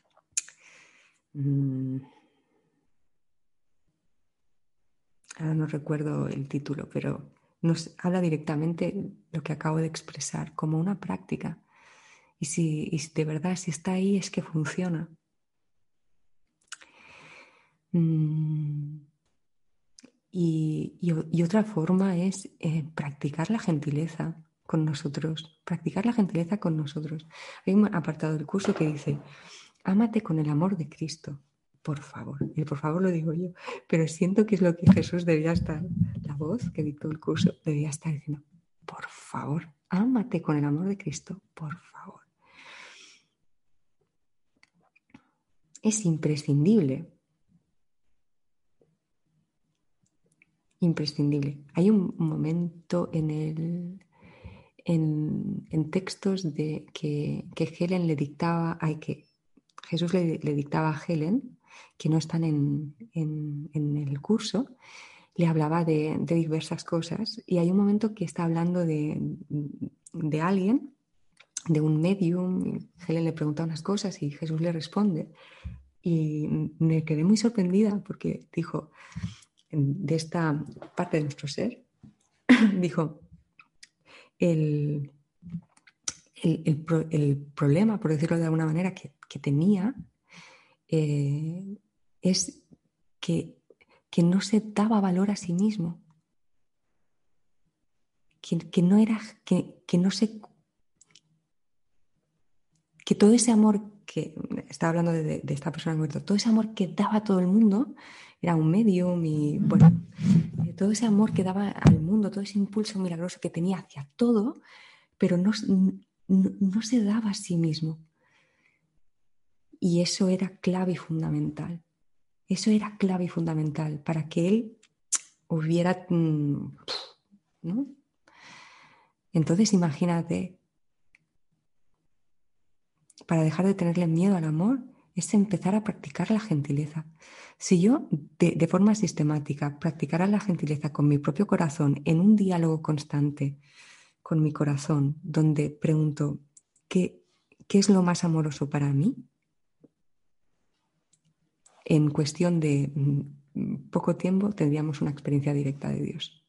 Mm. Ahora no recuerdo el título, pero nos habla directamente lo que acabo de expresar, como una práctica. Y si, y si de verdad, si está ahí, es que funciona. Mm. Y, y, y otra forma es eh, practicar la gentileza con nosotros, practicar la gentileza con nosotros. Hay un apartado del curso que dice, ámate con el amor de Cristo, por favor. Y por favor lo digo yo, pero siento que es lo que Jesús debía estar, la voz que dictó el curso debía estar diciendo, por favor, ámate con el amor de Cristo, por favor. Es imprescindible. Imprescindible. Hay un momento en, el, en, en textos de que, que Helen le dictaba, ay, que Jesús le, le dictaba a Helen, que no están en, en, en el curso, le hablaba de, de diversas cosas y hay un momento que está hablando de, de alguien, de un medium, Helen le pregunta unas cosas y Jesús le responde y me quedé muy sorprendida porque dijo, de esta parte de nuestro ser, dijo, el, el, el, pro, el, problema, por decirlo de alguna manera, que, que tenía eh, es que, que no se daba valor a sí mismo, que, que no era, que, que no se, que todo ese amor que, estaba hablando de, de, de esta persona muerta, todo ese amor que daba a todo el mundo, era un medium y, bueno, todo ese amor que daba al mundo, todo ese impulso milagroso que tenía hacia todo, pero no, no, no se daba a sí mismo. Y eso era clave y fundamental. Eso era clave y fundamental para que él hubiera... ¿no? Entonces imagínate, para dejar de tenerle miedo al amor es empezar a practicar la gentileza. Si yo de, de forma sistemática practicara la gentileza con mi propio corazón en un diálogo constante con mi corazón, donde pregunto, ¿qué, qué es lo más amoroso para mí? En cuestión de poco tiempo tendríamos una experiencia directa de Dios.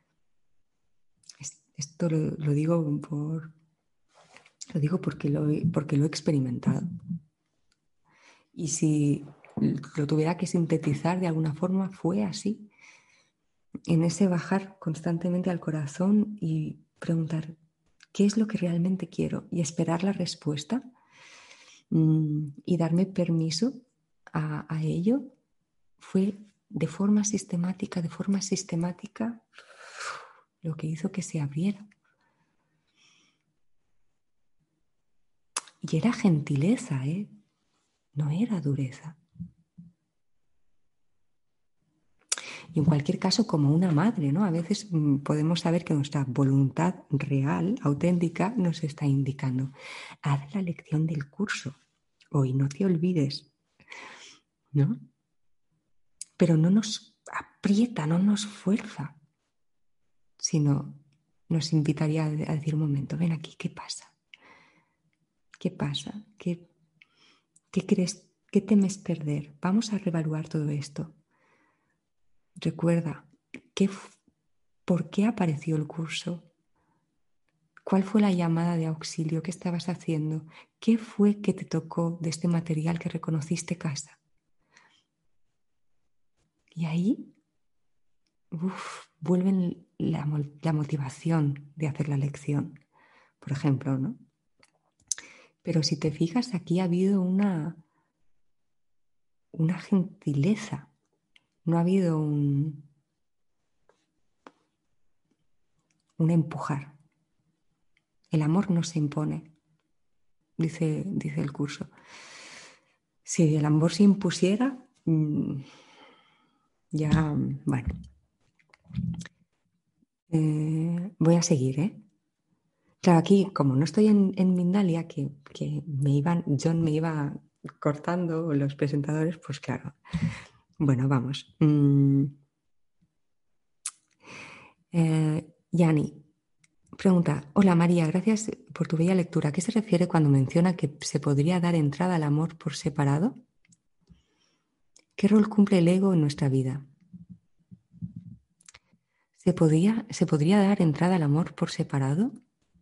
Esto lo, lo digo por, lo digo porque lo, porque lo he experimentado. Y si lo tuviera que sintetizar de alguna forma, fue así. En ese bajar constantemente al corazón y preguntar, ¿qué es lo que realmente quiero? Y esperar la respuesta mmm, y darme permiso a, a ello, fue de forma sistemática, de forma sistemática, lo que hizo que se abriera. Y era gentileza, ¿eh? No era dureza. Y en cualquier caso, como una madre, ¿no? A veces mmm, podemos saber que nuestra voluntad real, auténtica, nos está indicando, haz la lección del curso, hoy no te olvides, ¿no? Pero no nos aprieta, no nos fuerza, sino nos invitaría a decir un momento, ven aquí, ¿qué pasa? ¿Qué pasa? ¿Qué, qué crees? ¿Qué temes perder? Vamos a reevaluar todo esto. Recuerda, ¿qué, ¿por qué apareció el curso? ¿Cuál fue la llamada de auxilio? ¿Qué estabas haciendo? ¿Qué fue que te tocó de este material que reconociste casa? Y ahí uf, vuelve la, la motivación de hacer la lección, por ejemplo, ¿no? Pero si te fijas, aquí ha habido una, una gentileza, no ha habido un, un empujar. El amor no se impone, dice, dice el curso. Si el amor se impusiera, ya, bueno. Eh, voy a seguir, ¿eh? Claro, aquí, como no estoy en, en Mindalia, que, que me iban, John me iba cortando los presentadores, pues claro, Bueno, vamos. Mm, eh, Yani pregunta, hola María, gracias por tu bella lectura. ¿A qué se refiere cuando menciona que se podría dar entrada al amor por separado? ¿Qué rol cumple el ego en nuestra vida? ¿Se podría, se podría dar entrada al amor por separado?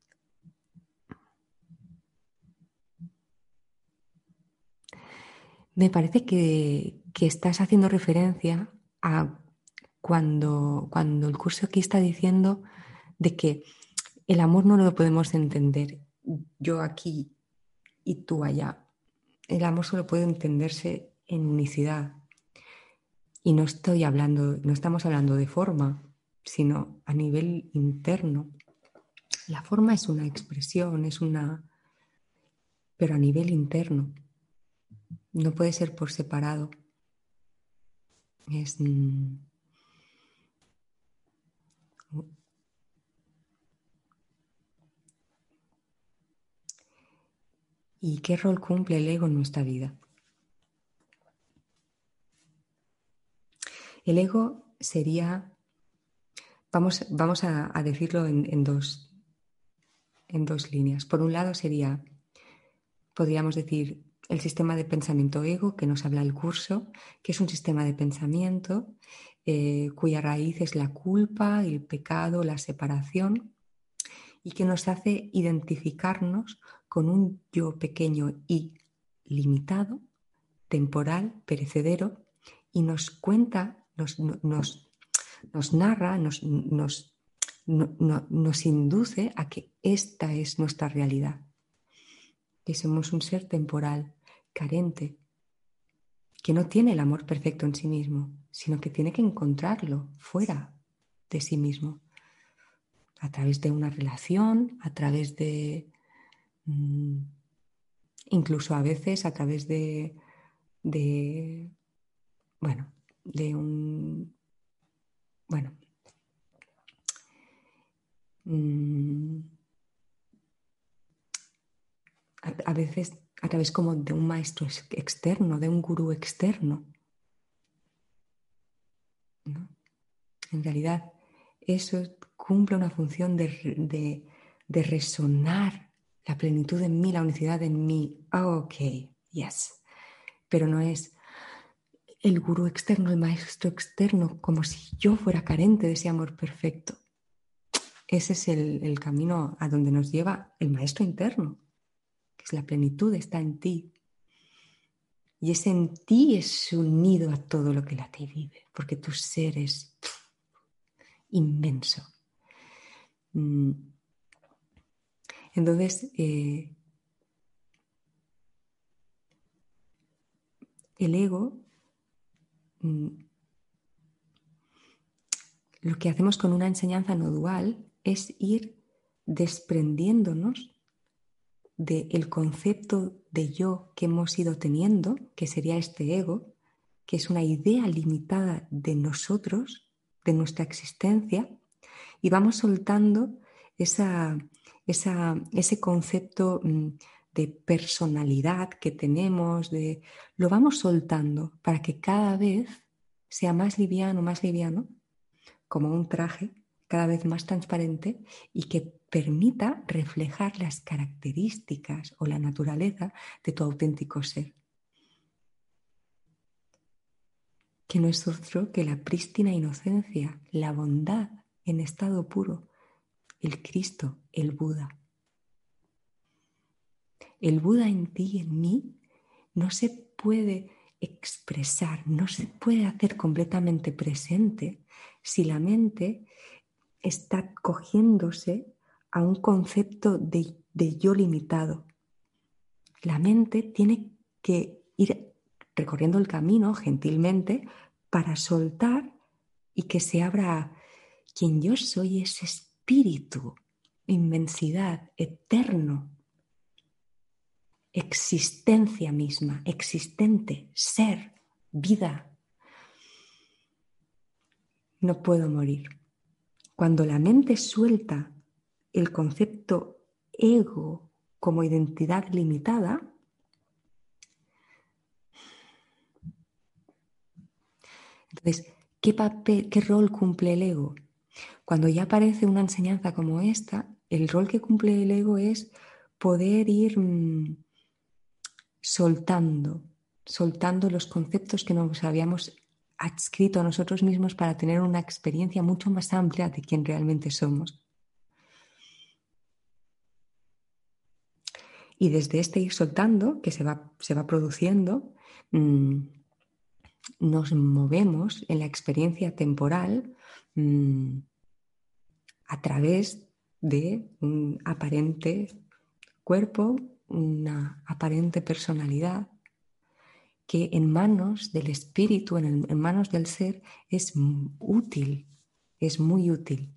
Me parece que, que estás haciendo referencia a cuando, cuando el curso aquí está diciendo de que el amor no lo podemos entender yo aquí y tú allá. El amor solo puede entenderse en unicidad. Y no estoy hablando, no estamos hablando de forma, sino a nivel interno. La forma es una expresión, es una, pero a nivel interno. No puede ser por separado. Es, mm, ¿y qué rol cumple el ego en nuestra vida? El ego sería, vamos, vamos a, a decirlo en, en dos, en dos líneas. Por un lado sería, podríamos decir, el sistema de pensamiento ego que nos habla el curso, que es un sistema de pensamiento eh, cuya raíz es la culpa, el pecado, la separación, y que nos hace identificarnos con un yo pequeño y limitado, temporal, perecedero, y nos cuenta, nos, nos, nos narra, nos, nos, no, no, nos induce a que esta es nuestra realidad, que somos un ser temporal, carente, que no tiene el amor perfecto en sí mismo, sino que tiene que encontrarlo fuera de sí mismo, a través de una relación, a través de, mmm, incluso a veces a través de, de bueno, de un, bueno, mmm, a, a veces a través como de un maestro externo, de un gurú externo, ¿no? En realidad, eso cumple una función de, de, de resonar la plenitud en mí, la unicidad en mí. Oh, ok, yes. Pero no es el gurú externo, el maestro externo, como si yo fuera carente de ese amor perfecto. Ese es el, el camino a donde nos lleva el maestro interno, que es la plenitud, está en ti. Y ese en ti es unido a todo lo que late y vive, porque tu ser es pff, inmenso. Mm. Entonces, eh, el ego, mm, lo que hacemos con una enseñanza no dual es ir desprendiéndonos del concepto de yo que hemos ido teniendo, que sería este ego, que es una idea limitada de nosotros, de nuestra existencia, y vamos soltando esa, esa, ese concepto mm, de personalidad que tenemos, de, lo vamos soltando para que cada vez sea más liviano, más liviano, como un traje, cada vez más transparente y que permita reflejar las características o la naturaleza de tu auténtico ser, que no es otro que la prístina inocencia, la bondad en estado puro, el Cristo, el Buda. El Buda en ti y en mí no se puede expresar, no se puede hacer completamente presente si la mente está cogiéndose a un concepto de, de yo limitado. La mente tiene que ir recorriendo el camino gentilmente para soltar y que se abra quien yo soy, ese espíritu, inmensidad, eterno, existencia misma, existente, ser, vida. No puedo morir. Cuando la mente suelta el concepto ego como identidad limitada, Entonces, ¿qué papel, qué rol cumple el ego? Cuando ya aparece una enseñanza como esta, el rol que cumple el ego es poder ir mmm, soltando, soltando los conceptos que nos habíamos adscrito a nosotros mismos para tener una experiencia mucho más amplia de quién realmente somos. Y desde este ir soltando, que se va, se va produciendo, mmm, nos movemos en la experiencia temporal mmm, a través de un aparente cuerpo, una aparente personalidad que en manos del espíritu, en, el, en manos del ser, es útil, es muy útil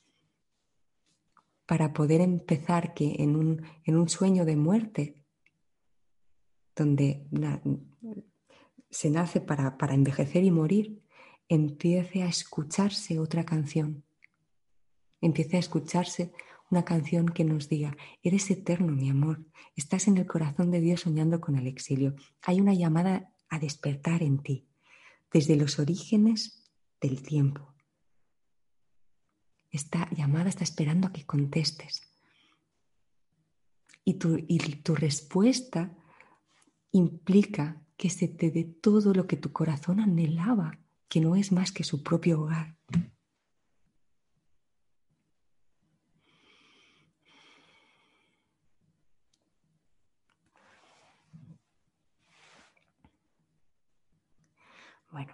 para poder empezar que en un, en un sueño de muerte, donde na, se nace para, para envejecer y morir, empiece a escucharse otra canción. Empiece a escucharse una canción que nos diga: eres eterno, mi amor, estás en el corazón de Dios soñando con el exilio. Hay una llamada a despertar en ti, desde los orígenes del tiempo. Esta llamada está esperando a que contestes. Y tu, y tu respuesta implica que se te dé todo lo que tu corazón anhelaba, que no es más que su propio hogar. Bueno.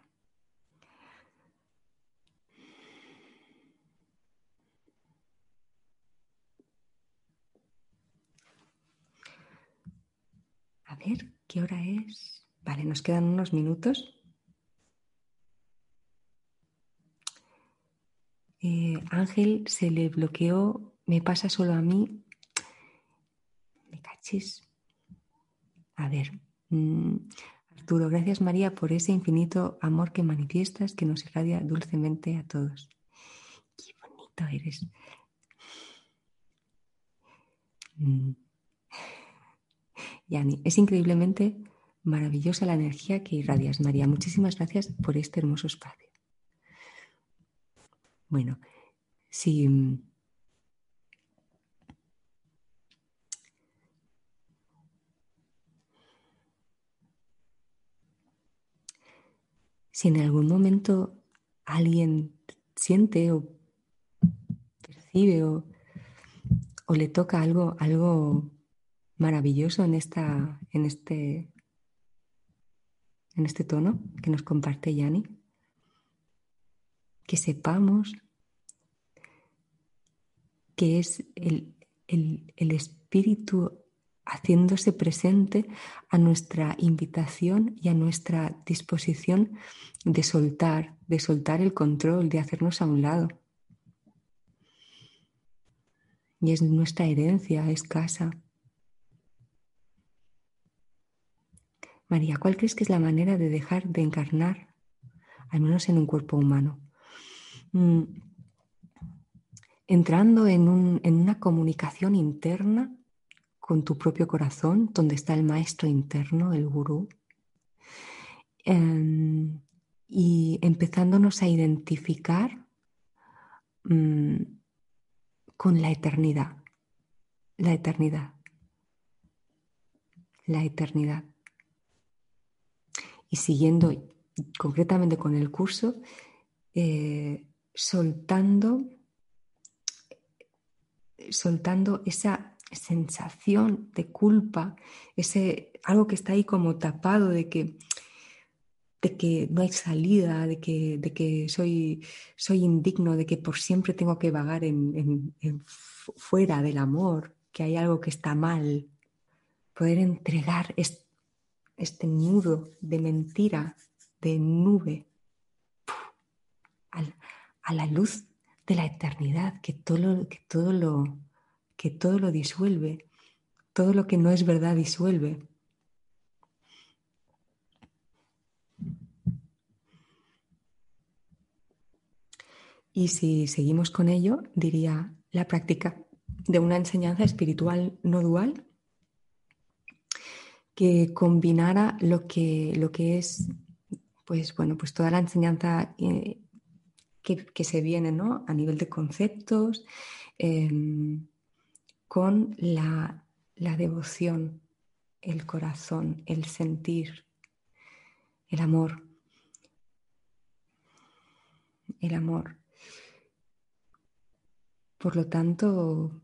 A ver, ¿qué hora es? Vale, nos quedan unos minutos. Eh, Ángel, se le bloqueó, me pasa solo a mí. Me cachis. A ver. Mmm, Arturo, gracias María por ese infinito amor que manifiestas, que nos irradia dulcemente a todos. Qué bonito eres. Mm. Yani, es increíblemente maravillosa la energía que irradias, María. Muchísimas gracias por este hermoso espacio. Bueno, si, si en algún momento alguien siente o percibe o, o le toca algo, algo maravilloso en, esta, en, este, en este tono que nos comparte Yani, que sepamos que es el, el, el espíritu haciéndose presente a nuestra invitación y a nuestra disposición de soltar, de soltar el control, de hacernos a un lado. Y es nuestra herencia, es casa. María, ¿cuál crees que es la manera de dejar de encarnar, al menos en un cuerpo humano? Mm, entrando en, un, en una comunicación interna con tu propio corazón, donde está el maestro interno, el gurú, eh, y empezándonos a identificar mmm, con la eternidad, la eternidad, la eternidad. Y siguiendo concretamente con el curso, eh, soltando, soltando esa sensación de culpa, ese, algo que está ahí como tapado de que, de que no hay salida, de que, de que soy, soy indigno, de que por siempre tengo que vagar en, en, en fuera del amor, que hay algo que está mal. Poder entregar este, este nudo de mentira, de nube, a, a la luz de la eternidad, que todo lo, que todo lo, que todo lo disuelve, todo lo que no es verdad disuelve. Y si seguimos con ello, diría la práctica de una enseñanza espiritual no dual que combinara lo que, lo que es pues bueno, pues toda la enseñanza eh, que, que se viene, ¿no? A nivel de conceptos, eh, con la, la devoción, el corazón, el sentir, el amor. El amor. Por lo tanto,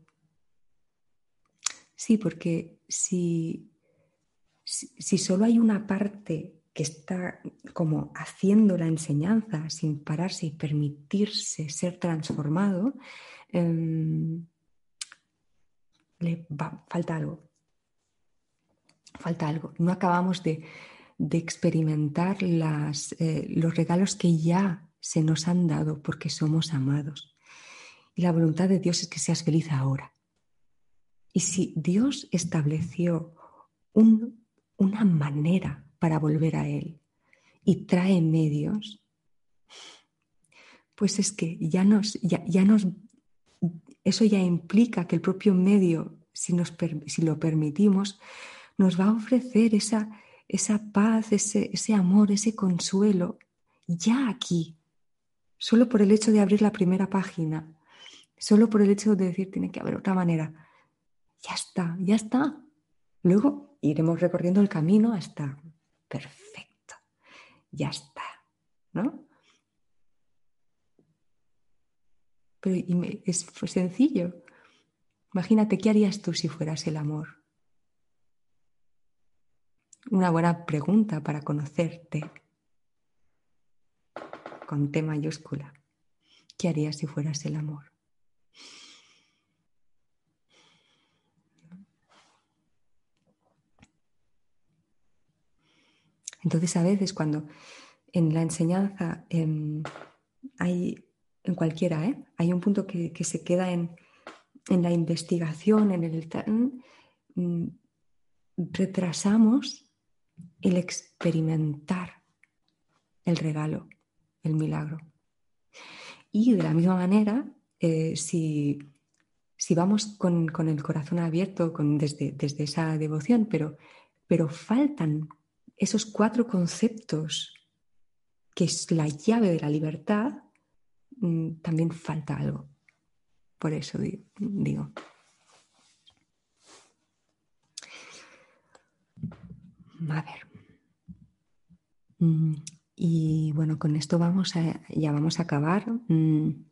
sí, porque si, si, si solo hay una parte que está como haciendo la enseñanza sin pararse y permitirse ser transformado, eh, le va, falta algo. Falta algo. No acabamos de, de experimentar las, eh, los regalos que ya se nos han dado porque somos amados. Y la voluntad de Dios es que seas feliz ahora. Y si Dios estableció un, una manera para volver a Él y trae medios, pues es que ya nos, ya, ya nos, eso ya implica que el propio medio, si, nos, si lo permitimos, nos va a ofrecer esa, esa paz, ese, ese amor, ese consuelo, ya aquí, solo por el hecho de abrir la primera página, solo por el hecho de decir tiene que haber otra manera. Ya está, ya está. Luego iremos recorriendo el camino hasta perfecto, ya está, ¿no? Pero es sencillo. Imagínate, ¿qué harías tú si fueras el amor? Una buena pregunta para conocerte con T mayúscula. ¿Qué harías si fueras el amor? Entonces, a veces cuando en la enseñanza eh, hay, en cualquiera, ¿eh? hay un punto que, que se queda en, en la investigación, en el... Mm, retrasamos el experimentar el regalo, el milagro. Y de la misma manera, eh, si, si vamos con, con el corazón abierto con, desde, desde esa devoción, pero, pero faltan esos cuatro conceptos que es la llave de la libertad, mmm, también falta algo. Por eso digo. A ver. Mm, y bueno, con esto vamos a, ya vamos a acabar. Mm.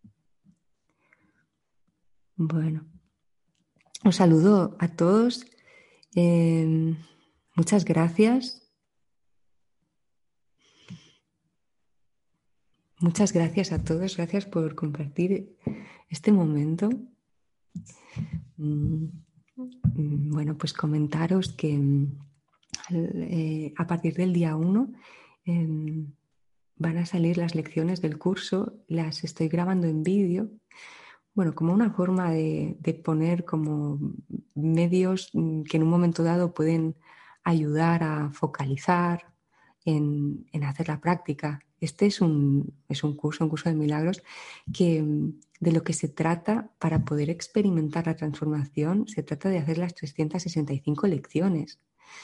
Bueno, os saludo a todos. Eh, muchas gracias. Muchas gracias a todos. Gracias por compartir este momento. Mm, bueno, pues comentaros que eh, a partir del día uno eh, van a salir las lecciones del curso. Las estoy grabando en vídeo. Bueno, como una forma de, de poner como medios que en un momento dado pueden ayudar a focalizar en, en hacer la práctica. Este es un, es un curso, un curso de milagros, que de lo que se trata para poder experimentar la transformación, se trata de hacer las trescientas sesenta y cinco lecciones.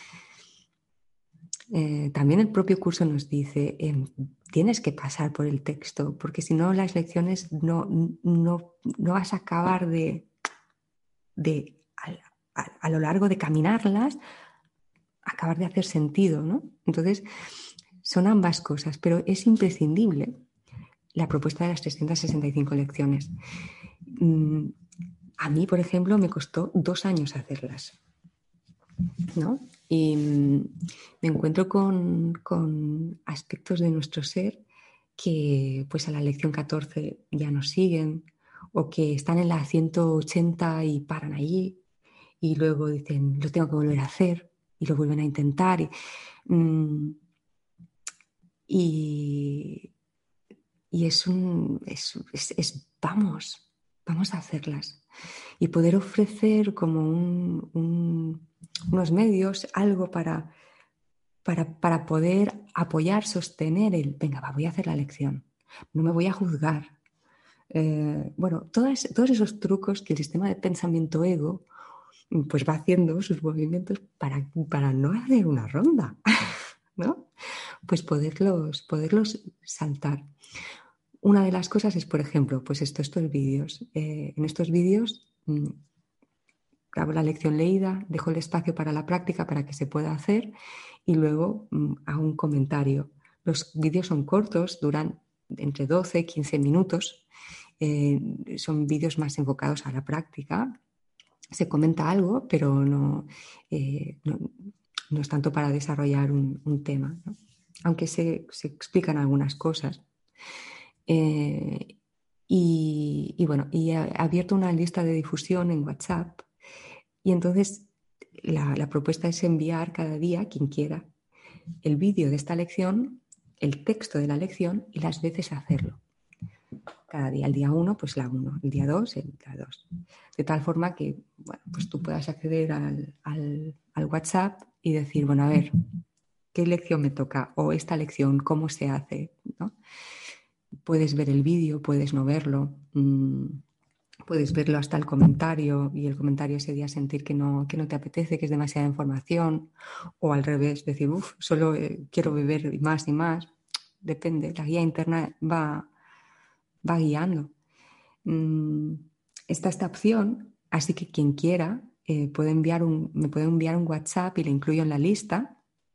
Eh, también el propio curso nos dice, eh, tienes que pasar por el texto, porque si no las lecciones no, no, no vas a acabar de, de a, a, a lo largo de caminarlas, acabar de hacer sentido, ¿no? Entonces, son ambas cosas, pero es imprescindible la propuesta de las trescientas sesenta y cinco lecciones. Mm, a mí, por ejemplo, me costó dos años hacerlas, ¿no? Y me encuentro con, con aspectos de nuestro ser que pues a la lección catorce ya nos siguen, o que están en la ciento ochenta y paran allí y luego dicen, lo tengo que volver a hacer, y lo vuelven a intentar. Y, mm, y, y es un es, es, es, vamos, vamos a hacerlas. Y poder ofrecer como un, un, unos medios, algo para, para, para poder apoyar, sostener el, venga, va, voy a hacer la lección, no me voy a juzgar. Eh, bueno, todas, todos esos trucos que el sistema de pensamiento ego pues va haciendo sus movimientos para, para no hacer una ronda, ¿no? pues poderlos, poderlos saltar. Una de las cosas es, por ejemplo, pues esto, estos vídeos. Eh, en estos vídeos mmm, hago la lección leída, dejo el espacio para la práctica para que se pueda hacer y luego mmm, hago un comentario. Los vídeos son cortos, duran entre doce y quince minutos. Eh, son vídeos más enfocados a la práctica. Se comenta algo, pero no, eh, no, no es tanto para desarrollar un, un tema, ¿no? Aunque se, se explican algunas cosas. Eh, y, y bueno, y he abierto una lista de difusión en WhatsApp y entonces la, la propuesta es enviar cada día, quien quiera, el vídeo de esta lección, el texto de la lección y las veces hacerlo. Cada día, el día uno, pues la uno, el día dos, el día dos. De tal forma que, bueno, pues tú puedas acceder al, al, al WhatsApp y decir, bueno, a ver, ¿qué lección me toca? O esta lección, ¿cómo se hace? ¿No? Puedes ver el vídeo, puedes no verlo, mmm, puedes verlo hasta el comentario y el comentario ese día sentir que no, que no te apetece, que es demasiada información, o al revés, decir, uff, solo eh, quiero beber más y más. Depende, la guía interna va, va guiando. Mm, está esta opción, así que quien quiera eh, puede enviar un, me puede enviar un WhatsApp y le incluyo en la lista.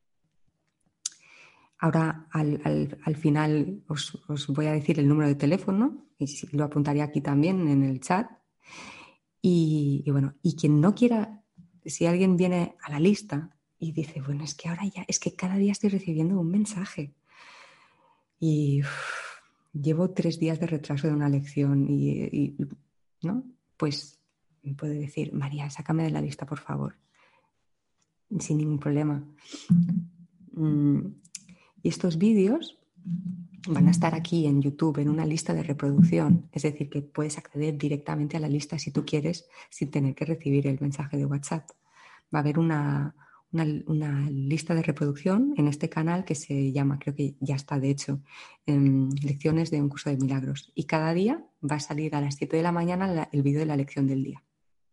Ahora al, al, al final os, os voy a decir el número de teléfono y lo apuntaré aquí también en el chat. Y, y bueno, y quien no quiera, si alguien viene a la lista y dice, bueno, es que ahora ya, es que cada día estoy recibiendo un mensaje y uff, llevo tres días de retraso de una lección y, y ¿no? Pues me puede decir, María, sácame de la lista, por favor, sin ningún problema. Mm, y estos vídeos van a estar aquí en YouTube en una lista de reproducción, es decir, que puedes acceder directamente a la lista si tú quieres sin tener que recibir el mensaje de WhatsApp. Va a haber una, una, una lista de reproducción en este canal que se llama, creo que ya está de hecho, eh, Lecciones de un curso de milagros. Y cada día va a salir a las siete de la mañana la, el vídeo de la lección del día.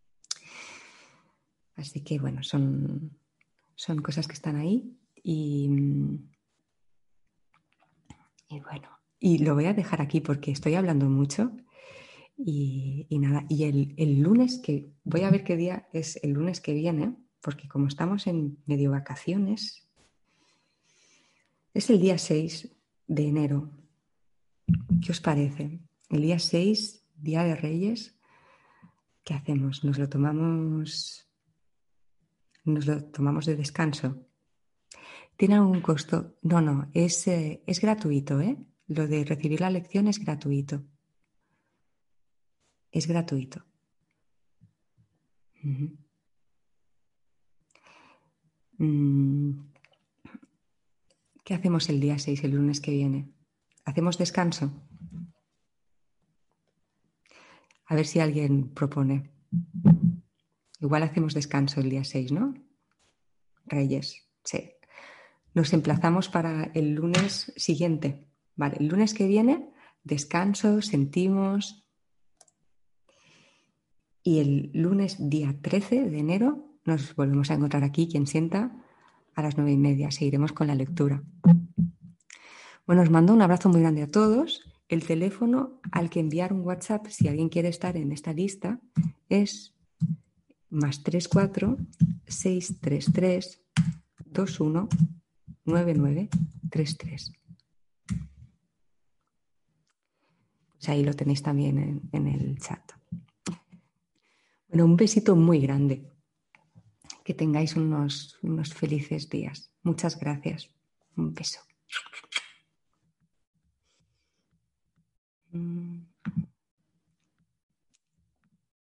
Así que bueno, son, son cosas que están ahí y, y bueno, y lo voy a dejar aquí porque estoy hablando mucho y, y nada, y el, el lunes que, voy a ver qué día es el lunes que viene, porque como estamos en medio vacaciones, es el día seis de enero. ¿Qué os parece? El día seis, Día de Reyes, ¿qué hacemos? ¿Nos lo tomamos, nos lo tomamos de descanso? ¿Tiene algún costo? No, no, es, eh, es gratuito, ¿eh? Lo de recibir la lección es gratuito. Es gratuito. Uh-huh. Mm. ¿Qué hacemos el día seis, el lunes que viene? ¿Hacemos descanso? A ver si alguien propone. Igual hacemos descanso el día seis, ¿no? Reyes, sí. Nos emplazamos para el lunes siguiente. Vale, el lunes que viene, descanso, sentimos. Y el lunes día trece de enero nos volvemos a encontrar aquí, quien sienta, a las nueve y media. Seguiremos con la lectura. Bueno, os mando un abrazo muy grande a todos. El teléfono al que enviar un WhatsApp, si alguien quiere estar en esta lista, es más tres cuatro seis tres tres dos uno nueve nueve tres tres. Pues ahí lo tenéis también en, en el chat. Bueno, un besito muy grande. Que tengáis unos, unos felices días. Muchas gracias. Un beso.